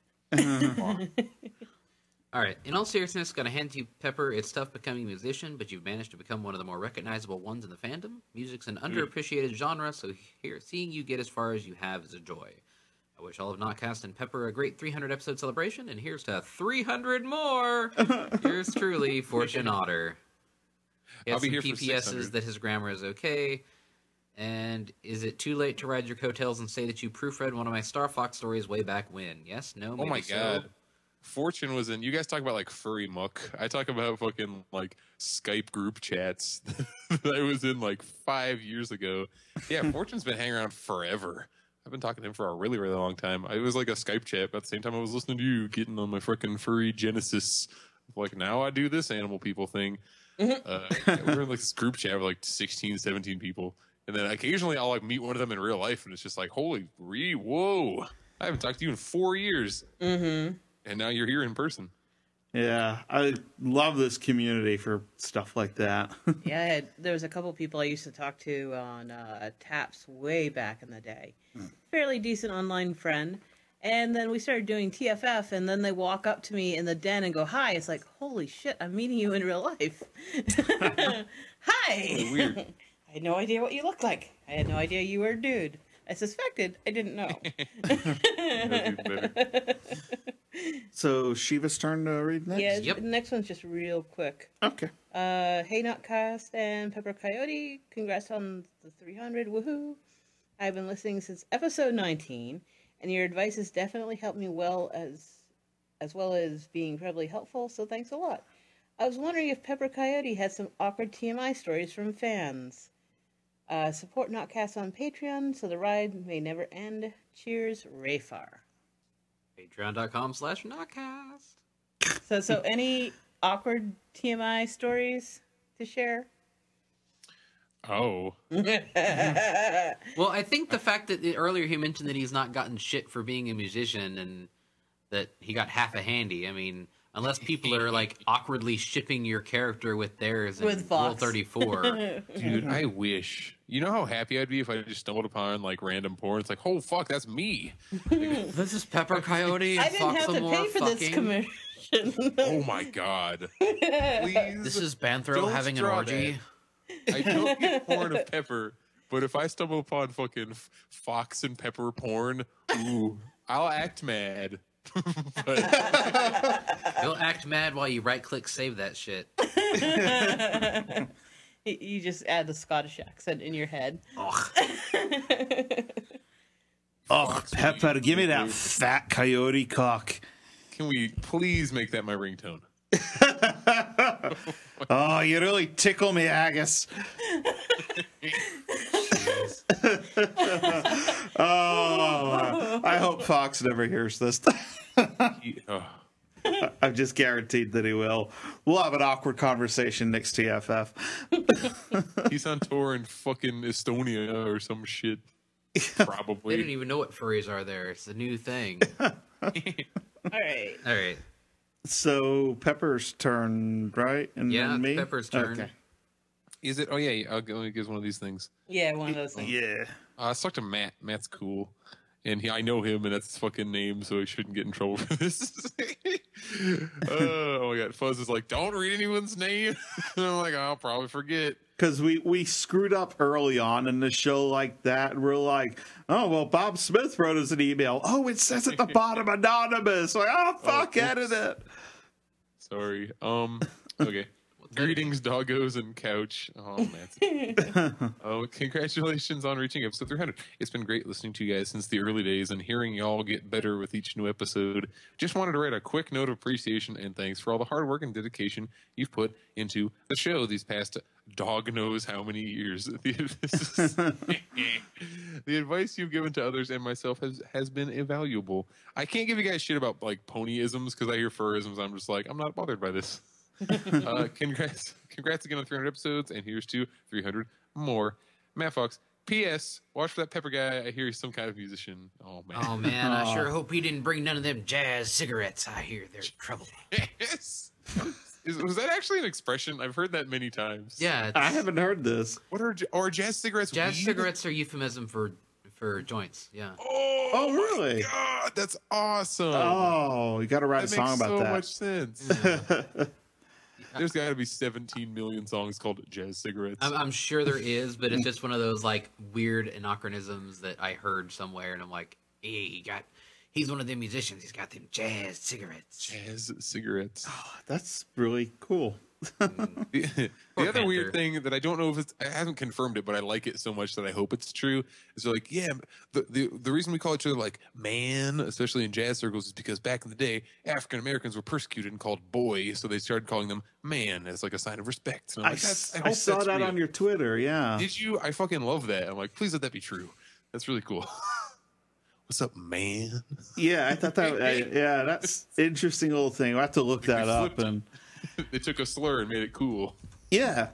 All right. In all seriousness, gotta hand you Pepper. It's tough becoming a musician, but you've managed to become one of the more recognizable ones in the fandom. Music's an underappreciated genre, so seeing you get as far as you have is a joy. I wish all of Notcast and Pepper a great 300 episode celebration, and here's to 300 more. Yours truly, Fortune Otter. He I'll has be some here for PPSs 600. that his grammar is okay. And is it too late to ride your coattails and say that you proofread one of my Star Fox stories way back when? Yes? No? Oh Maybe my so? god. Fortune was in. You guys talk about like furry muck. I talk about fucking like Skype group chats that I was in like 5 years ago. Yeah, Fortune's been hanging around forever. I've been talking to him for a really, really long time. It was like a Skype chat, but at the same time I was listening to you getting on my freaking furry genesis. Like now I do this animal people thing. We're in like this group chat with like 16, 17 people. And then occasionally I'll like meet one of them in real life, and it's just like, holy, whoa! I haven't talked to you in 4 years, and now you're here in person. Yeah, I love this community for stuff like that. Yeah, there was a couple people I used to talk to on Taps way back in the day. Fairly decent online friend. And then we started doing TFF, and then they walk up to me in the den and go, hi. It's like, holy shit, I'm meeting you in real life. Hi. Weird. I had no idea what you looked like. I had no idea you were a dude. I suspected. I didn't know. That'd be better. So Shiva's turn to read next? Yeah, Yep. the next one's just real quick. Okay. Hey Notcast and Pepper Coyote, congrats on the 300, woohoo! I've been listening since episode 19, and your advice has definitely helped me as well as being incredibly helpful, so thanks a lot. I was wondering if Pepper Coyote had some awkward TMI stories from fans. Support Notcast on Patreon so the ride may never end. Cheers, Rayfar. Patreon.com/Notcast. So any awkward TMI stories to share? Oh, Well, I think the fact that earlier he mentioned that he's not gotten shit for being a musician and that he got half a handy. I mean, unless people are like awkwardly shipping your character with theirs in With Rule Fox. 34. dude, I wish. You know how happy I'd be if I just stumbled upon like random porn. It's like, oh fuck, that's me. This is Pepper Coyote and I didn't have to Foxamore pay for this fucking. commission. Oh my god. Please. This is Banthro Don't having an draw orgy. I don't get porn of Pepper, but if I stumble upon fucking Fox and Pepper porn, ooh, I'll act mad. But You'll act mad while you right-click save that shit. You just add the Scottish accent in your head. Ugh. Oh, Pepper, give me that fat coyote cock. can we please make that my ringtone? Oh, you really tickle me, Agus. Oh, I hope Fox never hears this. Oh, I'm just guaranteed that he will. We'll have an awkward conversation next TFF. he's on tour in fucking Estonia or some shit. They Probably. didn't even know what furries are there. It's a new thing. All right. All right. So Pepper's turn, right? And Yeah, then it's me? Pepper's turn. Okay. Is it? Oh yeah, I'll go and give one of these things. Yeah, one of those things. Yeah. Let's talk to Matt. Matt's cool, and I know him, and that's his fucking name, so he shouldn't get in trouble for this. Oh my god, Fuzz is like, don't read anyone's name. And I'm like, I'll probably forget. Because we screwed up early on in the show like that. We're like, oh, well, Bob Smith wrote us an email. Oh, it says at the bottom anonymous. Like, oh, fuck, edit it. Sorry. Okay. Greetings, doggos and couch. Oh, man. Oh, congratulations on reaching episode 300. It's been great listening to you guys since the early days and hearing y'all get better with each new episode. Just wanted to write a quick note of appreciation and thanks for all the hard work and dedication you've put into the show these past dog knows how many years. The advice you've given to others and myself has been invaluable. I can't give you guys shit about like ponyisms because I hear furisms. I'm just like, I'm not bothered by this. Congrats again on 300 episodes, and here's to 300 more. Matt Fox. P.S. Watch for that Pepper guy. I hear he's some kind of musician. Oh man. Oh man, I sure hope he didn't bring none of them jazz cigarettes. I hear they're trouble. Yes. Was that actually an expression? I've heard that many times. Yeah, I haven't heard this. What are jazz cigarettes? jazz weed? cigarettes are euphemism for joints. Yeah. Oh, really? my God, that's awesome. Oh, you got to write a that song makes about so that. much sense. Yeah. There's got to be 17 million songs called jazz cigarettes. I'm sure there is, but it's just one of those like weird anachronisms that I heard somewhere, and I'm like, hey, he's one of them musicians. He's got them jazz cigarettes. Jazz cigarettes. That's really cool. The Poor other Panther. weird thing that I don't know if I haven't confirmed it, but I like it so much that I hope it's true. Is they're like, yeah, the reason we call each other like man, especially in jazz circles, is because back in the day, African Americans were persecuted and called boy, so they started calling them man as like a sign of respect. And I'm like, I hope saw that's that real. on your Twitter. Yeah. Did you? I fucking love that. I'm like, please let that be true. That's really cool. What's up, man? Yeah, I thought that. Yeah, that's interesting little thing. I have to look that up. flipped it. And They took a slur and made it cool. yeah,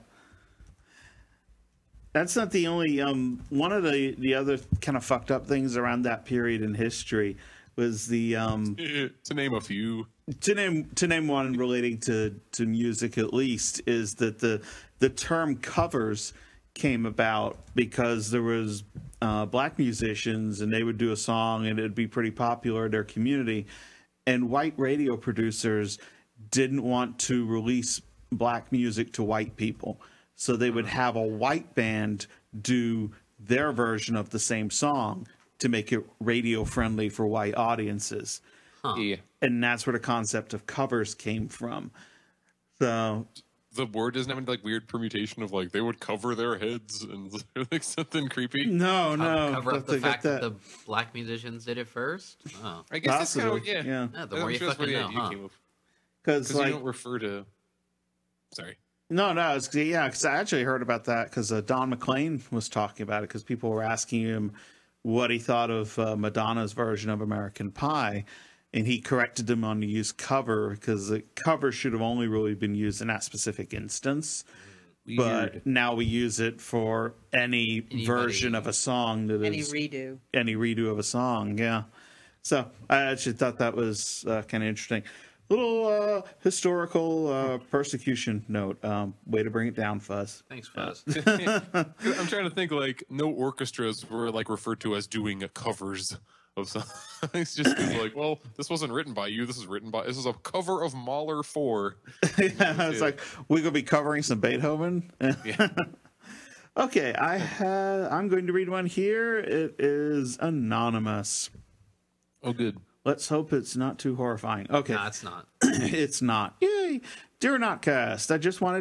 that's not the only. One of the other kind of fucked up things around that period in history was the To name a few. to name one relating to music at least is that the term covers came about because there was black musicians and they would do a song and it'd be pretty popular in their community, and white radio producers didn't want to release black music to white people, so they would have a white band do their version of the same song to make it radio friendly for white audiences. Yeah. And that's where the concept of covers came from. So The word doesn't have any like weird permutation of like they would cover their heads and like something creepy. no, Cover up to the get fact that the black musicians did it first. Oh, I guess that's kind of possibly, yeah. Yeah, the more you that's where fucking the know, idea huh? came up. because Because like you don't refer to. Sorry. no, because I actually heard about that because Don McLean was talking about it because people were asking him what he thought of Madonna's version of American Pie, and he corrected them on the use cover because the cover should have only really been used in that specific instance. But now we use it for any version of a song that Any is redo. of a song. Yeah. So I actually thought that was kind of interesting. Little historical persecution note. Way to bring it down, Fuzz. thanks, Fuzz. I'm trying to think like no orchestras were like referred to as doing covers of songs. It's just like, well, this wasn't written by you. This is a cover of Mahler 4. Yeah, it's like we're gonna be covering some Beethoven. Yeah. Okay, I'm going to read one here. It is anonymous. Oh, good. Let's hope it's not too horrifying. Okay. No, it's not. It's not. Yay! Dear Notcast, I just wanted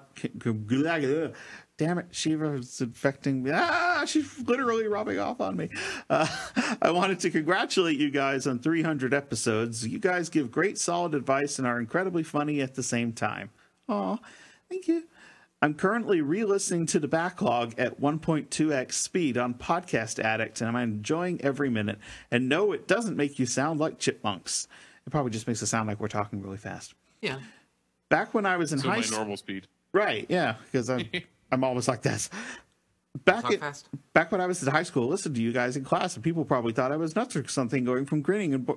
to damn it, Shiva's infecting me. She's literally rubbing off on me. I wanted to congratulate you guys on 300 episodes. You guys give great solid advice and are incredibly funny at the same time. Aw, thank you. I'm currently re-listening to the backlog at 1.2x speed on Podcast Addict, and I'm enjoying every minute. And no, it doesn't make you sound like chipmunks. It probably just makes it sound like we're talking really fast. Yeah. Back when I was in So high my school... normal speed. Right, yeah, because I'm always like this. Talk fast. back when I was in high school, I listened to you guys in class, and people probably thought I was nuts or something, going from grinning and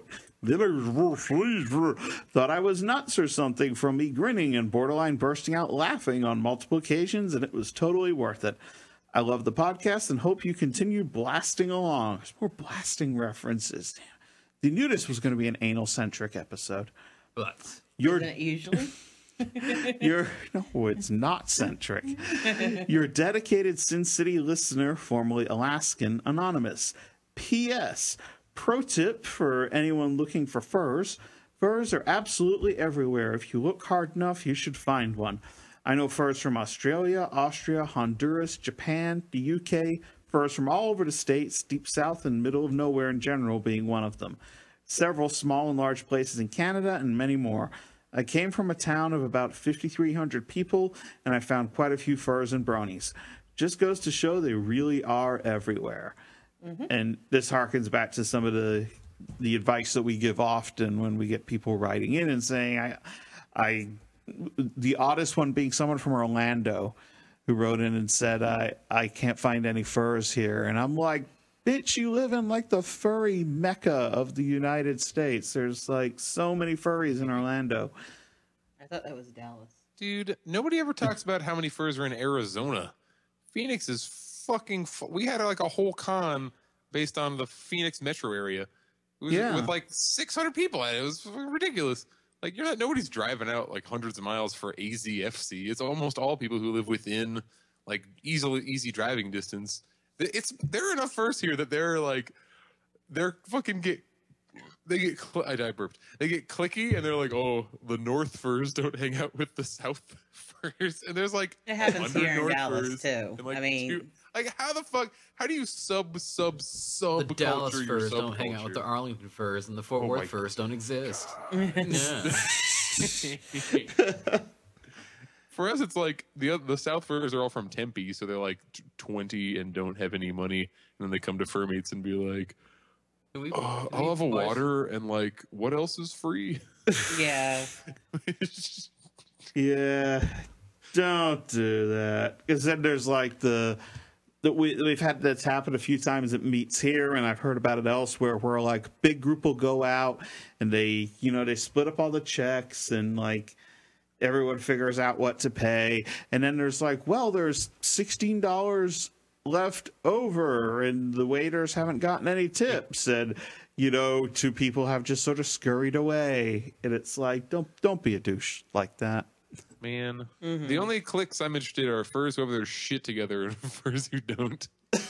thought I was nuts or something from me grinning and borderline bursting out laughing on multiple occasions, and it was totally worth it. I love the podcast and hope you continue blasting along. There's more blasting references. Damn. They knew this was going to be an anal-centric episode. But Isn't it usually? No, it's not centric. You're a dedicated Sin City listener, formerly Alaskan Anonymous. P.S. Pro tip for anyone looking for furs. Furs are absolutely everywhere. If you look hard enough, you should find one. I know furs from Australia, Austria, Honduras, Japan, the UK, furs from all over the states, deep south and middle of nowhere in general being one of them. Several small and large places in Canada and many more. I came from a town of about 5,300 people, and I found quite a few furs and bronies. Just goes to show they really are everywhere. Mm-hmm. And this harkens back to some of the advice that we give often when we get people writing in and saying, the oddest one being someone from Orlando who wrote in and said, I can't find any furs here. And I'm like, bitch, you live in like the furry mecca of the United States. There's like so many furries in Orlando. I thought that was Dallas. Dude, nobody ever talks about how many furs are in Arizona. Phoenix is fucking... We had like a whole con based on the Phoenix metro area. It was with like 600 people at it. It was ridiculous. Like, nobody's driving out like hundreds of miles for AZFC. It's almost all people who live within like easy driving distance. There are enough furs here that I burped. They get clicky and they're like, oh, the North furs don't hang out with the South furs. And there's like It happens here in North Dallas furs too. and, like, I mean, how the fuck? How do you sub the Dallas culture your furs don't hang out with the subculture? Arlington furs, and the Fort Worth furs don't exist. Yeah. For us, it's like the South furs are all from Tempe, so they're like 20 and don't have any money, and then they come to fur mates and be like, I'll have a water, and like, what else is free? yeah. Yeah, don't do that. Because then there's like we've had that's happened a few times at meets here, and I've heard about it elsewhere, where like big group will go out and they split up all the checks and like everyone figures out what to pay, and then there's like, well, there's $16 left over, and the waiters haven't gotten any tips, and two people have just sort of scurried away, and it's like, don't be a douche like that. Man, The only clicks I'm interested in are furs who have their shit together and furs who don't.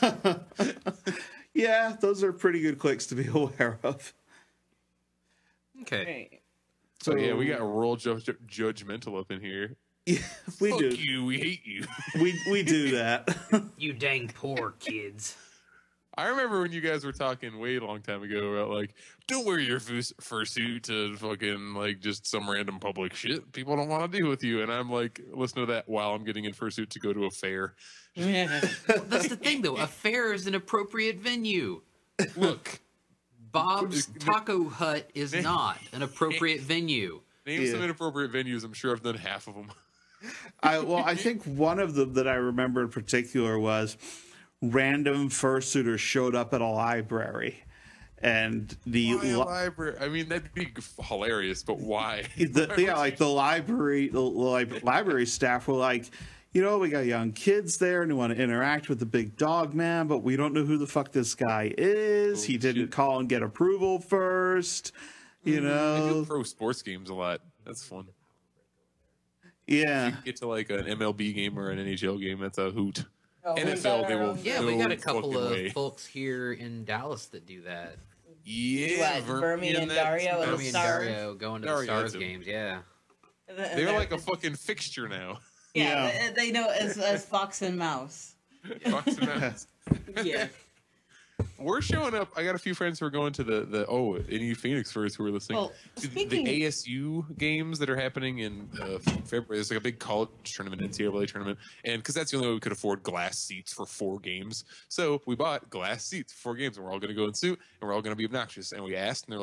Yeah, those are pretty good clicks to be aware of. Okay. Right. So yeah, we got rural judgmental up in here. Yeah, we Fuck do. you, we hate you. We do that. You dang poor kids. I remember when you guys were talking way long time ago about like, don't wear your fursuit to fucking like just some random public shit. People don't want to deal with you. And I'm like, listen to that while I'm getting in fursuit to go to a fair. Yeah. Well, that's the thing, though. A fair is an appropriate venue. Look, Bob's Taco Hut is not an appropriate venue. name some inappropriate venues. I'm sure I've done half of them. I think one of them that I remember in particular was random fursuiters showed up at a library, and Why a library? I mean, that'd be hilarious, but why? the library staff were like, we got young kids there and we want to interact with the big dog man, but we don't know who the fuck this guy is. He didn't call and get approval first. I do pro sports games a lot. That's fun. Yeah. If you get to like an MLB game or an NHL game, that's a hoot. Oh, NFL, they will. Yeah, we got a couple fucking of way. folks here in Dallas that do that. Yeah, What, Vermi and Dario and Vermi and Stars? Dario going to Dario, the Stars that's games, yeah. They're like a fucking fixture now. Yeah, they know as Fox and Mouse. Fox and Mouse. Yeah. We're showing up. I got a few friends who are going to the any Phoenix Furs who are listening. Well, to speaking- the ASU games that are happening in February. There's like a big college tournament, NCAA tournament, and because that's the only way we could afford glass seats for 4 games, so we bought glass seats for 4 games, and we're all going to go in suit, and we're all going to be obnoxious. And we asked, and they're like,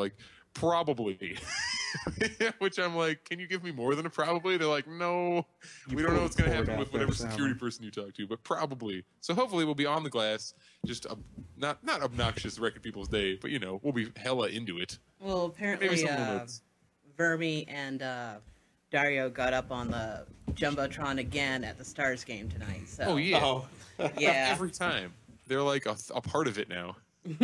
probably. Which I'm like, can you give me more than a probably? They're like, no, we don't know what's going to happen with whatever security person you talk to, but probably. So hopefully we'll be on the glass, just not obnoxious wrecking people's day, but we'll be hella into it. Well, Maybe apparently, someone will notice. Vermi and Dario got up on the Jumbotron again at the Stars game tonight. So. Oh yeah, Oh, Yeah. every time they're like a part of it now.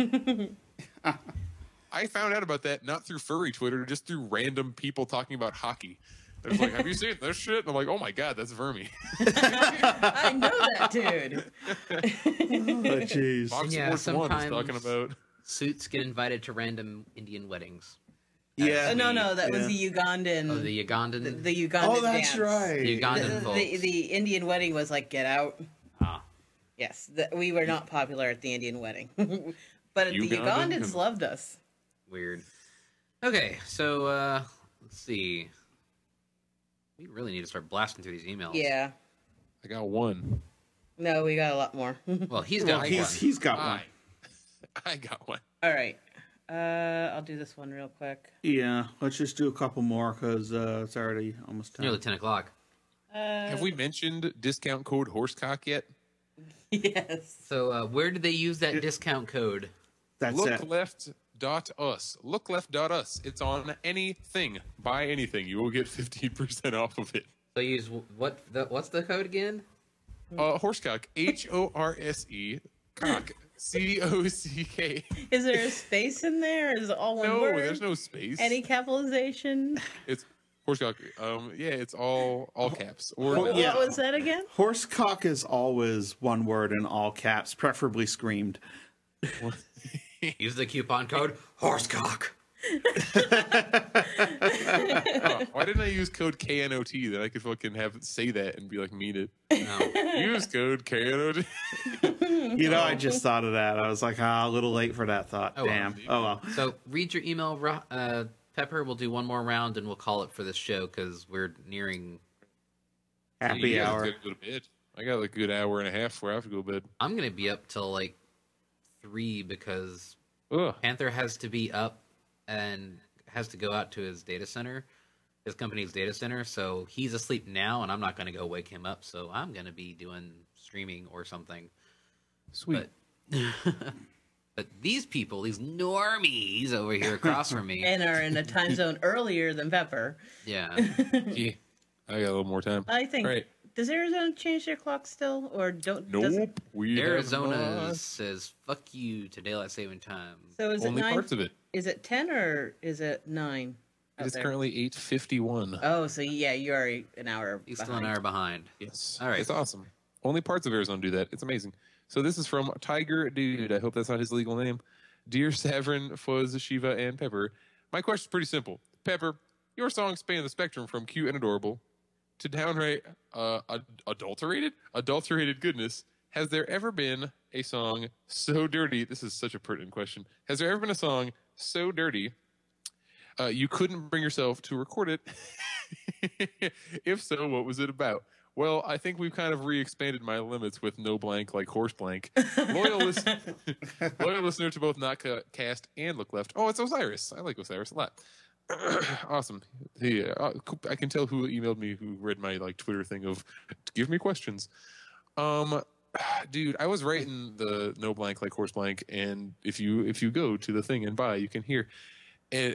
I found out about that not through furry Twitter, just through random people talking about hockey. They're like, "Have you seen this shit?" And I'm like, "Oh my god, that's Vermi." I know that dude. oh, jeez. Fox Yeah, Sports 1 is sometimes- talking about. Suits get invited to random Indian weddings. Yeah. No, that was Yeah. the Ugandan. Oh, the Ugandan. the Ugandan. Oh, that's dance. right. The Ugandan The, folks. the Indian wedding was like get out. Ah. Yes, we were not popular at the Indian wedding, but the Ugandan? Ugandans loved us. Weird. Okay, so let's see. We really need to start blasting through these emails. Yeah. I got one. No, we got a lot more. Well, he's Well, got he's got one. I got one. All right. I'll do this one real quick. Yeah, let's just do a couple more because it's already almost time. nearly 10 o'clock. Have we mentioned discount code horsecock yet? Yes. So where did they use that discount code? That's it. Lookleft.us. Lookleft.us. It's on anything. Buy anything. You will get 15% off of it. So use what's the code again? Horsecock. HORSE. Cock. COCK. Is there a space in there? Is it all one No, word? there's no space. Any capitalization? It's horsecock. Yeah, it's all caps. Or Yeah. What was that again? Horsecock is always one word in all caps, preferably screamed. Use the coupon code horsecock. why didn't I use code KNOT that I could fucking say that and be like mean it? No. Use code KNOT. I just thought of that. I was like, a little late for that thought. Oh, well. Damn. Oh, well. So read your email, Pepper. We'll do one more round and we'll call it for this show because we're nearing. Happy You guys hour. gotta go to bed. I got like a good hour and a half before I have to go to bed. I'm gonna be up till like 3 because Ugh. Panther has to be up and has to go out to his data center, his company's data center. So he's asleep now, and I'm not gonna go wake him up. So I'm gonna be doing streaming or something. Sweet. But these people, these normies over here across from me, And are in a time zone earlier than Pepper. yeah, Yeah. I got a little more time. I think. All right. Does Arizona change their clock still, or don't? Nope. doesn't- We have Arizona not. says "fuck you" to daylight saving time. So is Only it 9? parts of it. Is it 10 or is it 9? It out is there? currently 8:51. Oh, so yeah, you are an hour. He's still behind. an hour behind. Yes. All right. It's awesome. Only parts of Arizona do that. It's amazing. So this is from Tiger Dude. I hope that's not his legal name. Dear Savrin, Fuzz, Shiva, and Pepper. My question is pretty simple. Pepper, your songs span the spectrum from cute and adorable to downright adulterated goodness. Has there ever been a song so dirty? This is such a pertinent question. Has there ever been a song so dirty you couldn't bring yourself to record it? If so, what was it about? Well, I think we've kind of re-expanded my limits with no blank like horse blank. Loyal listener to both Notcast and Look Left. Oh, it's Osiris. I like Osiris a lot. Awesome. Yeah, I can tell who emailed me, who read my like Twitter thing of give me questions. Dude, I was writing the no blank like horse blank, and if you go to the thing and buy, you can hear. And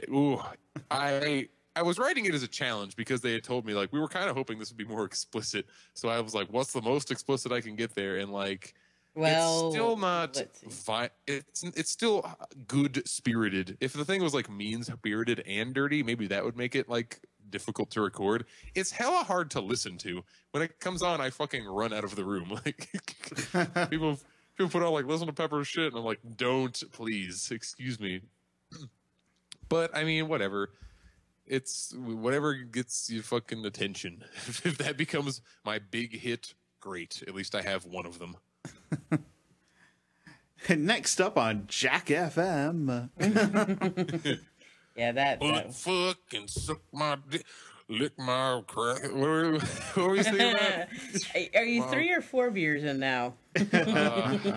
I was writing it as a challenge because they had told me like we were kind of hoping this would be more explicit. So I was like, what's the most explicit I can get there? And like, Well, it's still not. let's see. It's still good spirited. If the thing was like mean spirited and dirty, maybe that would make it like difficult to record. It's hella hard to listen to. When it comes on, I fucking run out of the room. Like people put on like listen to Pepper's shit, and I'm like, don't please, excuse me. But I mean, whatever. It's whatever gets you fucking attention. If that becomes my big hit, great. At least I have one of them. Next up on Jack FM. Yeah, that. Fucking suck my dick, lick my crack. What were we saying about? Are you 3 or 4 beers in now?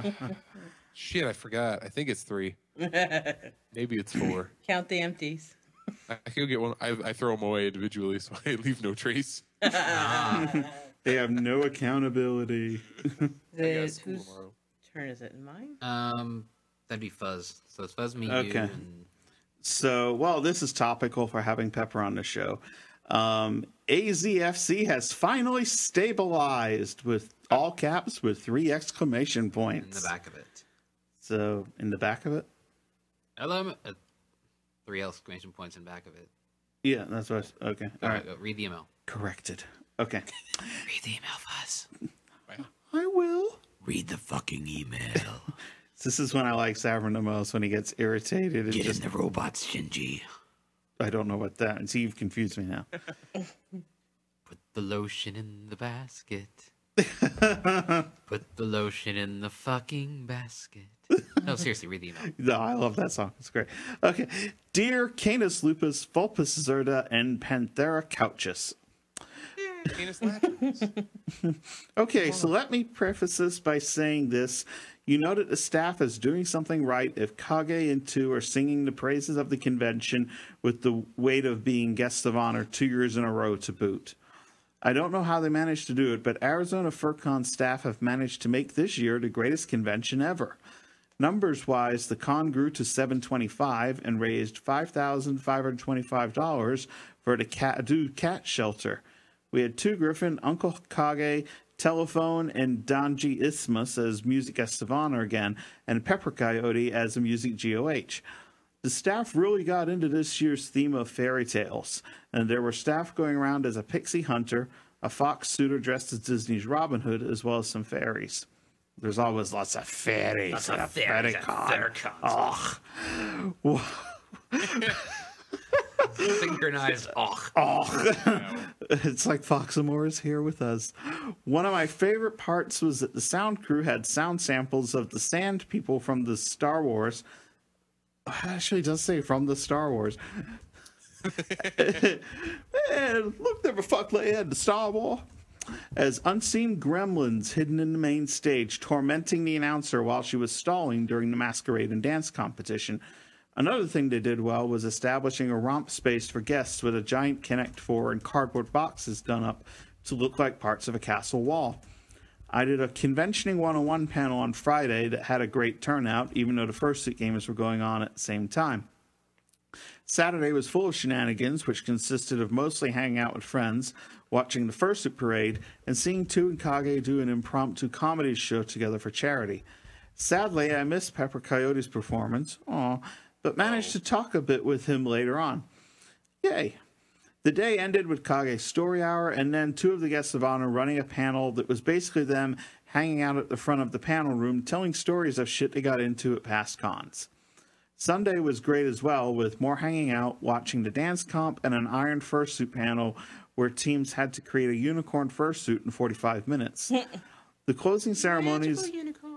Shit, I forgot. I think it's 3. Maybe it's 4. Count the empties. I can go get one. I throw them away individually, so I leave no trace. They have no accountability. Whose Tomorrow. turn is it? Mine? That'd be Fuzz. So it's Fuzz, me, Okay. you, and So, well, this is topical for having Pepper on the show. AZFC has finally stabilized with all caps with 3 exclamation in points. the back of it. So, in the back of it? LM, 3 exclamation points in back of it. Yeah, that's what okay. All All right, right. go, read the email. Corrected. Okay. Read the email, Fuzz. I will. Read the fucking email. This is when I like Savern the most, when he gets irritated. It's just, the robots, Shinji. I don't know what that is. You've confused me now. Put the lotion in the basket. Put the lotion in the fucking basket. No, seriously, read the email. No, I love that song. It's great. Okay. Dear Canis lupus, Vulpus zerda, and Panthera couchus. Canis latrans. Okay, so let me preface this by saying this. You know that the staff is doing something right if Kage and Tu are singing the praises of the convention with the weight of being guests of honor 2 years in a row to boot. I don't know how they managed to do it, but Arizona FurCon staff have managed to make this year the greatest convention ever. Numbers-wise, the con grew to 725 and raised $5,525 for the cat shelter. We had 2 Griffin, Uncle Kage, Telephone, and Donji Isthmus as music guests of honor again, and Pepper Coyote as a music GOH. The staff really got into this year's theme of fairy tales, and there were staff going around as a pixie hunter, a fox suitor dressed as Disney's Robin Hood, as well as some fairies. There's always lots of fairies at a FurCon. Ugh. Synchronized. It's like Foxamore is here with us. One of my favorite parts was that the sound crew had sound samples of the Sand People from the Star Wars. Actually, it does say from the Star Wars. Man, look there, fuck land, the Star Wars. As unseen gremlins hidden in the main stage, tormenting the announcer while she was stalling during the masquerade and dance competition. Another thing they did well was establishing a romp space for guests with a giant Connect 4 and cardboard boxes done up to look like parts of a castle wall. I did a Conventioning 101 panel on Friday that had a great turnout, even though the fursuit games were going on at the same time. Saturday was full of shenanigans, which consisted of mostly hanging out with friends, watching the fursuit parade, and seeing Tu and Kage do an impromptu comedy show together for charity. Sadly, I missed Pepper Coyote's performance, but managed to talk a bit with him later on. Yay! The day ended with Kage's story hour, and then 2 of the guests of honor running a panel that was basically them hanging out at the front of the panel room, telling stories of shit they got into at past cons. Sunday was great as well, with more hanging out, watching the dance comp, and an iron fursuit panel where teams had to create a unicorn fursuit in 45 minutes. The closing ceremonies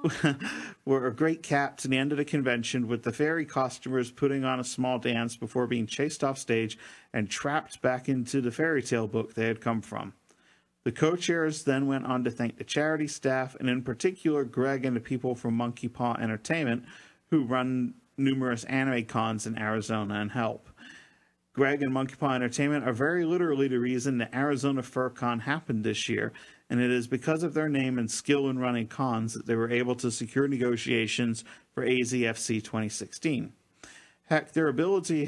were a great cap to the end of the convention, with the fairy costumers putting on a small dance before being chased off stage and trapped back into the fairy tale book they had come from. The co-chairs then went on to thank the charity staff, and in particular Greg and the people from Monkey Paw Entertainment, who run numerous anime cons in Arizona and help. Greg and Monkey Paw Entertainment are very literally the reason the Arizona FurCon happened this year, and it is because of their name and skill in running cons that they were able to secure negotiations for AZFC 2016. Heck, their ability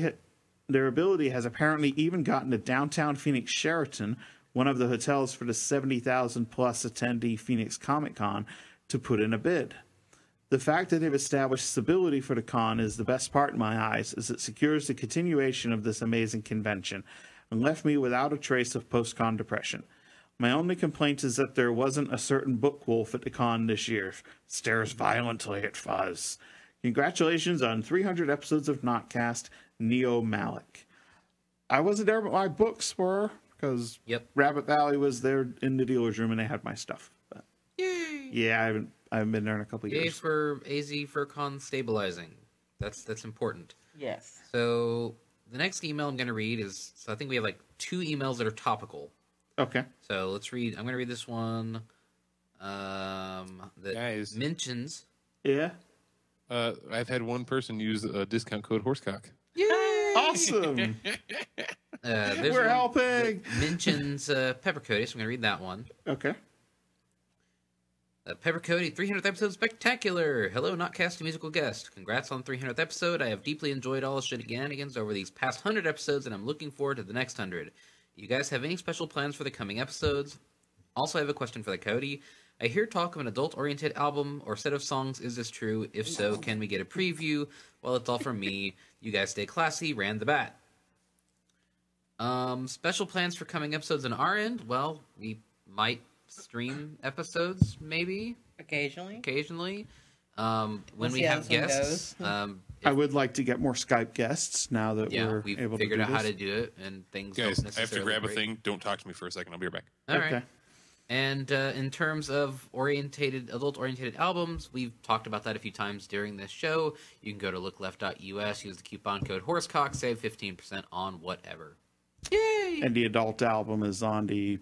has apparently even gotten to downtown Phoenix Sheraton, one of the hotels for the 70,000 plus attendee Phoenix Comic Con, to put in a bid. The fact that they've established stability for the con is the best part in my eyes, as it secures the continuation of this amazing convention, and left me without a trace of post-con depression. My only complaint is that there wasn't a certain book wolf at the con this year. Stares violently at Fuzz. Congratulations on 300 episodes of Notcast, Neo Malik. I wasn't there, but my books were, because Rabbit Valley was there in the dealer's room and they had my stuff. But, yeah, I haven't been there in a couple years. Yay for AZ FurCon stabilizing. That's important. Yes. So the next email I'm going to read is, I think we have like 2 emails that are topical. Okay. So let's read. I'm going to read this one that Guys. mentions. Yeah. I've had one person use a discount code Horsecock. Yay! Awesome. There's We're one helping. that mentions Pepper Cody, so I'm going to read that one. Okay. Pepper Cody, 300th episode spectacular. Hello, not casting musical guest. Congrats on 300th episode. I have deeply enjoyed all the shenanigans over these past 100 episodes, and I'm looking forward to the next 100. You guys have any special plans for the coming episodes? Also, I have a question for the Cody. I hear talk of an adult-oriented album or set of songs. Is this true? If so, can we get a preview? Well, it's all from me. You guys stay classy. Ran the bat. Special plans for coming episodes on our end? Well, we might stream episodes, maybe occasionally. When We'll we see how have this one guests, I would like to get more Skype guests now that we're we've able to figured do out how this. to do it, and things Guys, don't I have to necessarily grab a break. thing. Don't talk to me for a second. I'll be right back. All right. Okay. And in terms of adult-orientated albums, we've talked about that a few times during this show. You can go to lookleft.us, use the coupon code HorseCock, save 15% on whatever. Yay! And the adult album is on the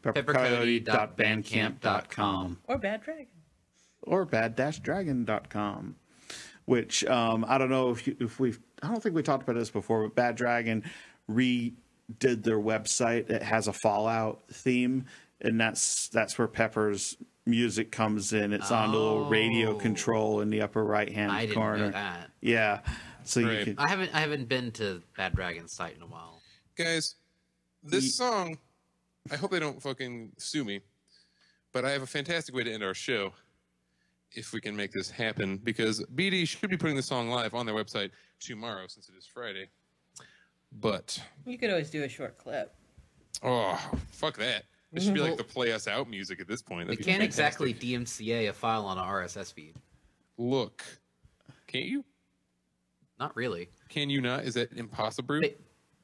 peppercoyote.bandcamp.com Or Bad Dragon. or bad-dragon.com, which I don't know if we've I don't think we talked about this before, but Bad Dragon redid their website. It has a Fallout theme, and that's where Pepper's music comes in. It's on the little radio control in the upper right hand I didn't corner. know that. Yeah, so Right. you can. I haven't been to Bad Dragon's site in a while. Guys, this song, I hope they don't fucking sue me, but I have a fantastic way to end our show if we can make this happen, because BD should be putting the song live on their website tomorrow since it is Friday. But, You could always do a short clip. oh, fuck that. It should be like the play us out music at this point. We That'd be can't fantastic. exactly DMCA a file on an RSS feed. Look. Can't you? Not really. Can you not? Is that impossible? They-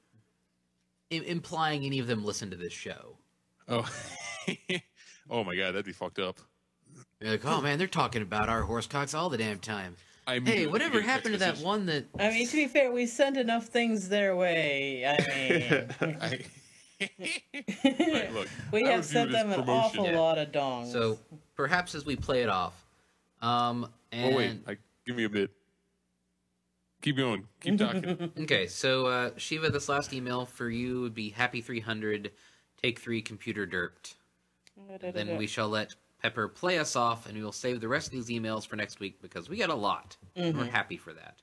implying any of them listen to this show. Oh. Oh my god, that'd be fucked up. You're like, oh man, they're talking about our horsecocks all the damn time. Hey, whatever happened to that one that... I mean, to be fair, we send enough things their way. I mean, Right, look, we I have would view sent it as them an promotion. awful Yeah. lot of dongs. So, perhaps as we play it off. And... Oh wait, give me a bit. Keep going. Keep talking. Okay, so Shiva, this last email for you would be Happy 300, Take 3, Computer Derped. Then we shall let Pepper play us off, and we will save the rest of these emails for next week because we got a lot. We're happy for that.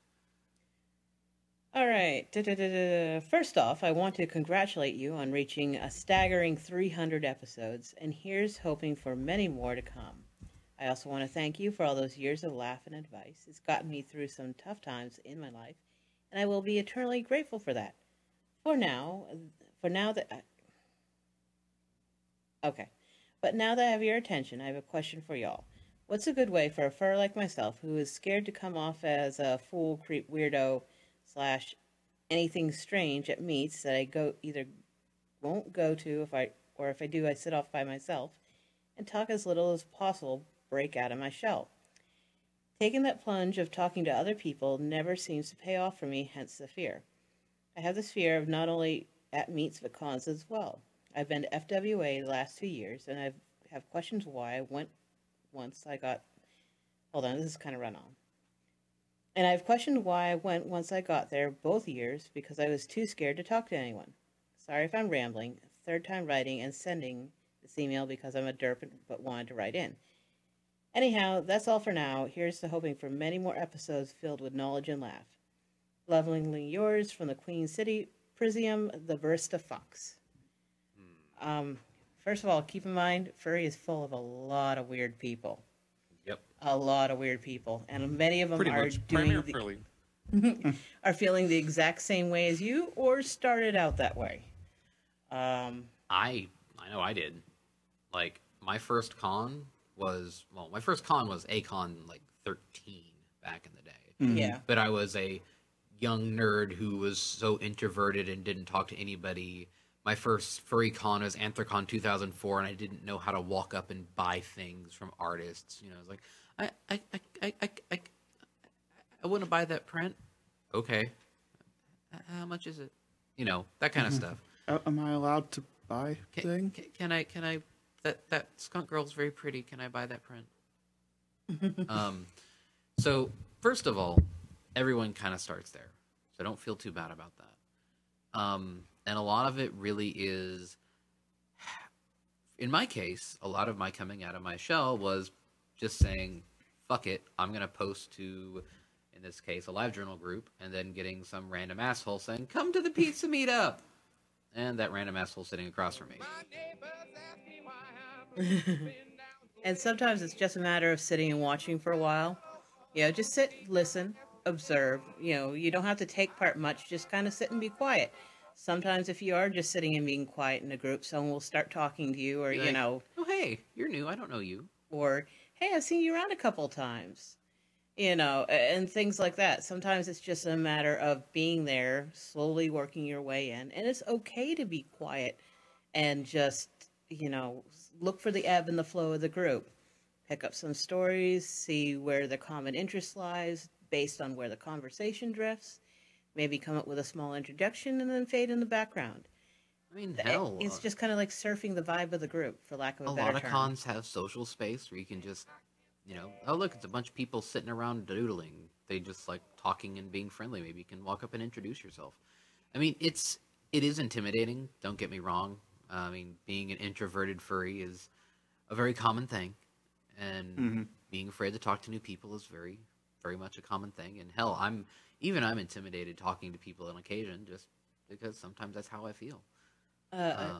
All right. First off, I want to congratulate you on reaching a staggering 300 episodes, and here's hoping for many more to come. I also want to thank you for all those years of laugh and advice. It's gotten me through some tough times in my life, and I will be eternally grateful for that. But now that I have your attention, I have a question for y'all. What's a good way for a furry like myself who is scared to come off as a fool, creep, weirdo, / anything strange at meets that I won't go to if I do, I sit off by myself and talk as little as possible, break out of my shell. Taking that plunge of talking to other people never seems to pay off for me, hence the fear. I have this fear of not only at meets but cons as well. I've been to FWA the last 2 years, and I have questions why I went once I got... Hold on, this is kind of run on. And I've questioned why I went once I got there both years, because I was too scared to talk to anyone. Sorry if I'm rambling. Third time writing and sending this email because I'm a derp but wanted to write in. Anyhow, that's all for now. Here's to hoping for many more episodes filled with knowledge and laugh. Lovingly yours from the Queen City, Prisium, the Versta Fox. First of all, keep in mind, furry is full of a lot of weird people. Yep. A lot of weird people, and many of them Pretty are much. doing Primarily. are feeling the exact same way as you, or started out that way. I know I did. Like, my first con was A-Con, like, 13 back in the day. Yeah. But I was a young nerd who was so introverted and didn't talk to anybody. My first furry con was Anthrocon 2004, and I didn't know how to walk up and buy things from artists. You know, I was like, I want to buy that print. Okay. How much is it? You know, that kind of stuff. Am I allowed to buy thing? Can I? That skunk girl's very pretty. Can I buy that print? So first of all, everyone kind of starts there, so don't feel too bad about that. And a lot of it really is, in my case, a lot of my coming out of my shell was just saying, fuck it, I'm going to post to, in this case, a live journal group, and then getting some random asshole saying, come to the pizza meetup. And that random asshole sitting across from me. And sometimes it's just a matter of sitting and watching for a while. You know, just sit, listen, observe. You know, you don't have to take part much. Just kind of sit and be quiet. Sometimes if you are just sitting and being quiet in a group, someone will start talking to you, or, Be you like, know, oh, hey, you're new. I don't know you. or, hey, I've seen you around a couple times. You know, and things like that. Sometimes it's just a matter of being there, slowly working your way in. And it's okay to be quiet and just, you know, look for the ebb and the flow of the group. Pick up some stories, see where the common interest lies based on where the conversation drifts. Maybe come up with a small introduction and then fade in the background. I mean, hell. It's just kind of like surfing the vibe of the group, for lack of a better lot of term. cons have social space where you can just, you know, oh, look, it's a bunch of people sitting around doodling. They just like talking and being friendly. Maybe you can walk up and introduce yourself. I mean, it is intimidating. Don't get me wrong. I mean, being an introverted furry is a very common thing. And being afraid to talk to new people is very, very much a common thing. And hell, I'm intimidated talking to people on occasion just because sometimes that's how I feel. Go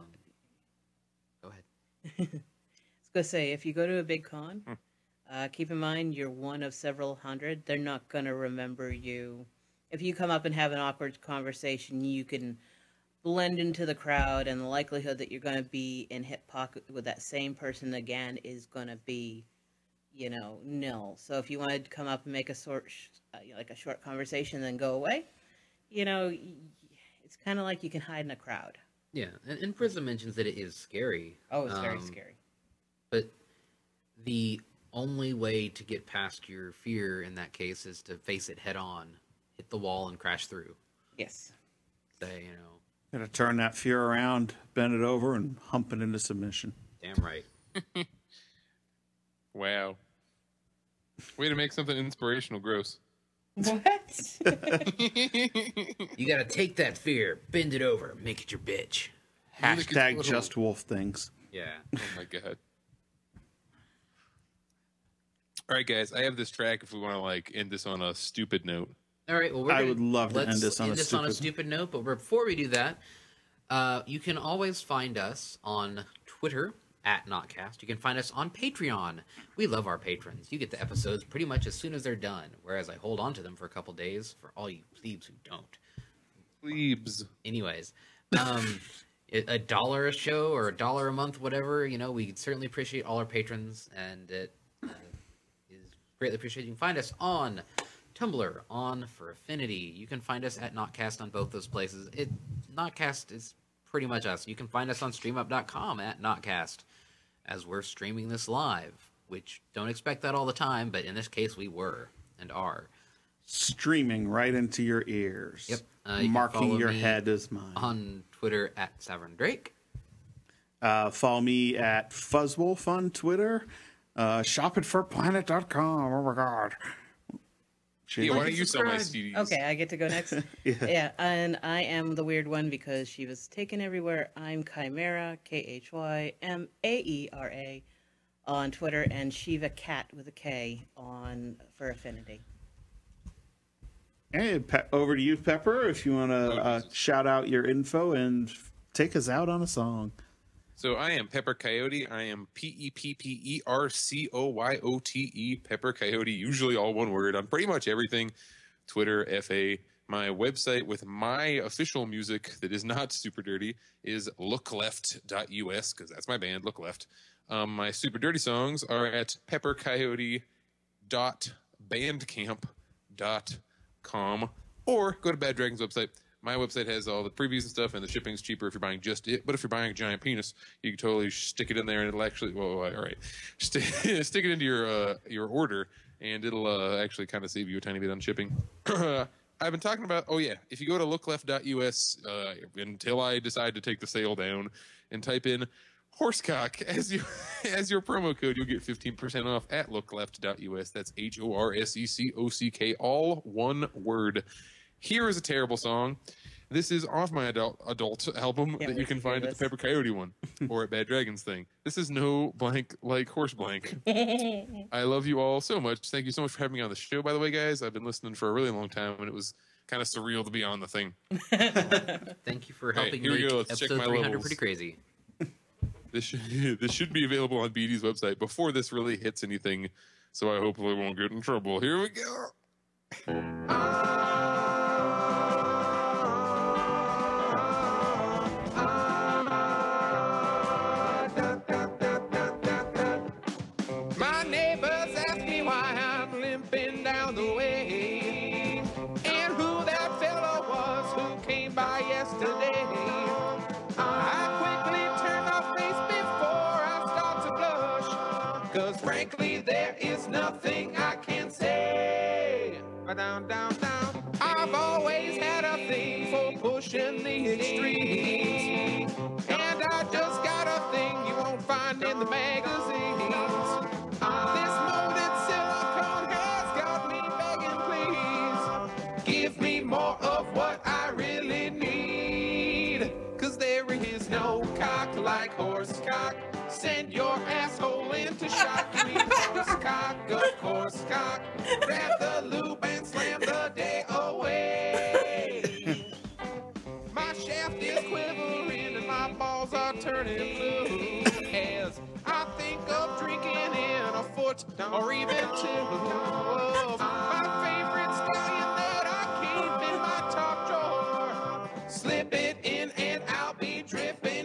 ahead. I was going to say, if you go to a big con, keep in mind you're one of several hundred. They're not going to remember you. If you come up and have an awkward conversation, you can blend into the crowd, and the likelihood that you're going to be in hip pocket with that same person again is going to be, you know, nil. So if you wanted to come up and make a short conversation, then go away, you know, it's kind of like you can hide in a crowd. Yeah, and Prism mentions that it is scary. Oh, it's very scary. But the only way to get past your fear in that case is to face it head on, hit the wall, and crash through. Yes. Say, you know, Gotta turn that fear around, bend it over, and hump it into submission. damn right. Wow. Way to make something inspirational gross. What? You gotta take that fear, bend it over, make it your bitch. Hashtag just wolf things. Yeah. Oh my god. All right, guys. I have this track if we want to like end this on a stupid note. All right. Well, I would love to end this on a stupid note. But before we do that, you can always find us on Twitter at Notcast. You can find us on Patreon. We love our patrons. You get the episodes pretty much as soon as they're done, whereas I hold on to them for a couple days for all you plebes who don't. Plebes. Anyways, $1 a show or $1 a month, whatever, you know, we certainly appreciate all our patrons, and it is greatly appreciated. You can find us on Tumblr, on For Affinity. You can find us at Notcast on both those places. Notcast is pretty much us. You can find us on StreamUp.com at Notcast, as we're streaming this live, which don't expect that all the time, but in this case we were and are. Streaming right into your ears. Yep. You Marking your head as mine. On Twitter at Savern Drake. Follow me at Fuzzwolf on Twitter. Shop at forplanet.com. Oh my god. Yeah, why don't you sell my CDs? Okay, I get to go next. Yeah, and I am the weird one because she was taken everywhere. I'm Chimera, KHYMAERA on Twitter, and Shiva Cat with a K on For Affinity. Hey, over to you, Pepper, if you want to shout out your info and take us out on a song. So I am Pepper Coyote. I am PEPPERCOYOTE, Pepper Coyote, usually all one word on pretty much everything. Twitter, FA. My website with my official music that is not super dirty is lookleft.us, because that's my band, Look Left. My super dirty songs are at peppercoyote.bandcamp.com, or go to Bad Dragon's website. My website has all the previews and stuff, and the shipping's cheaper if you're buying just it. But if you're buying a giant penis, you can totally stick it in there, and it'll actually, well, all right, stick it into your order, and it'll actually kind of save you a tiny bit on shipping. I've been talking about, if you go to lookleft.us until I decide to take the sale down and type in horsecock as your promo code, you'll get 15% off at lookleft.us. That's HORSECOCK, all one word. Here is a terrible song. This is off my adult album that you wait can to hear find at this. the Pepper Coyote one or at Bad Dragons thing. This is no blank like horse blank. I love you all so much. Thank you so much for having me on the show, by the way, guys. I've been listening for a really long time, and it was kind of surreal to be on the thing. Thank you for Hey, helping here we make go. Let's check episode my 300 levels. pretty crazy. This should be available on BD's website before this really hits anything, so I hopefully won't get in trouble. Here we go. My neighbors ask me why I'm limping down the way, and who that fella was who came by yesterday. I quickly turn my face before I start to blush, 'cause frankly there is nothing I can say. Down, down, down. I've always had a thing for pushing the extremes, and I just got a thing you won't find in the magazines. This molded silicone has got me begging, please give me more of what I really need. 'Cause there is no cock like horse cock. Send your asshole into shock. You need horse cock, of course cock. Grab the loop and slam the day away. My shaft is quivering and my balls are turning blue as I think of drinking in a foot or even two. My favorite stallion that I keep in my top drawer. Slip it in and I'll be dripping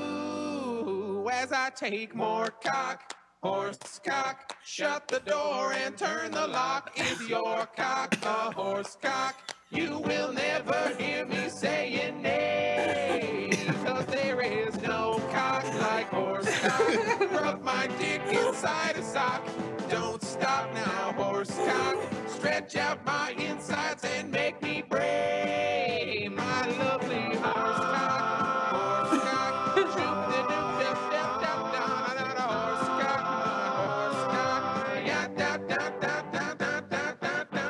goo as I take more cock. Horse cock, shut the door and turn the lock. Is your cock a horse cock? You will never hear me saying nay, 'cause there is no cock like horse cock. Rub my dick inside a sock. Don't stop now, horse cock. Stretch out my insides and make me bray. My lovely horse cock. Horse cock. Shoot the doop dip dip dip down on a horse cock. Horse cock. Yeah da da da da da da da da.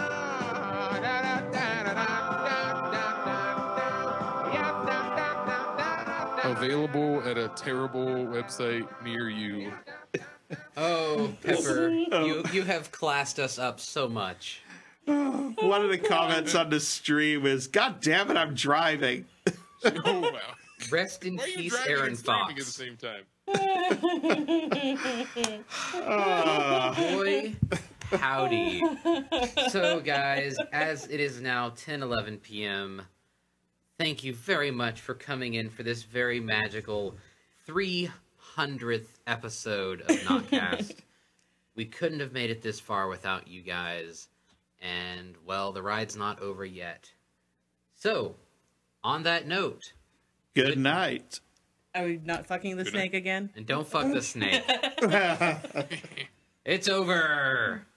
Da da da da da da da da. Yeah da da da da da. Available at a terrible website near you. Oh, Pepper, you have classed us up so much. One of the comments on the stream is, "God damn it, I'm driving." Oh wow. Rest in Why are you peace, driving Aaron and streaming at the Fox. same time? Boy, howdy. So, guys, as it is now 10:11 p.m., thank you very much for coming in for this very magical 300th episode of Notcast. We couldn't have made it this far without you guys, and, well, the ride's not over yet. So, on that note, Good night. Are we not fucking the Good snake again? and don't fuck the snake. It's over.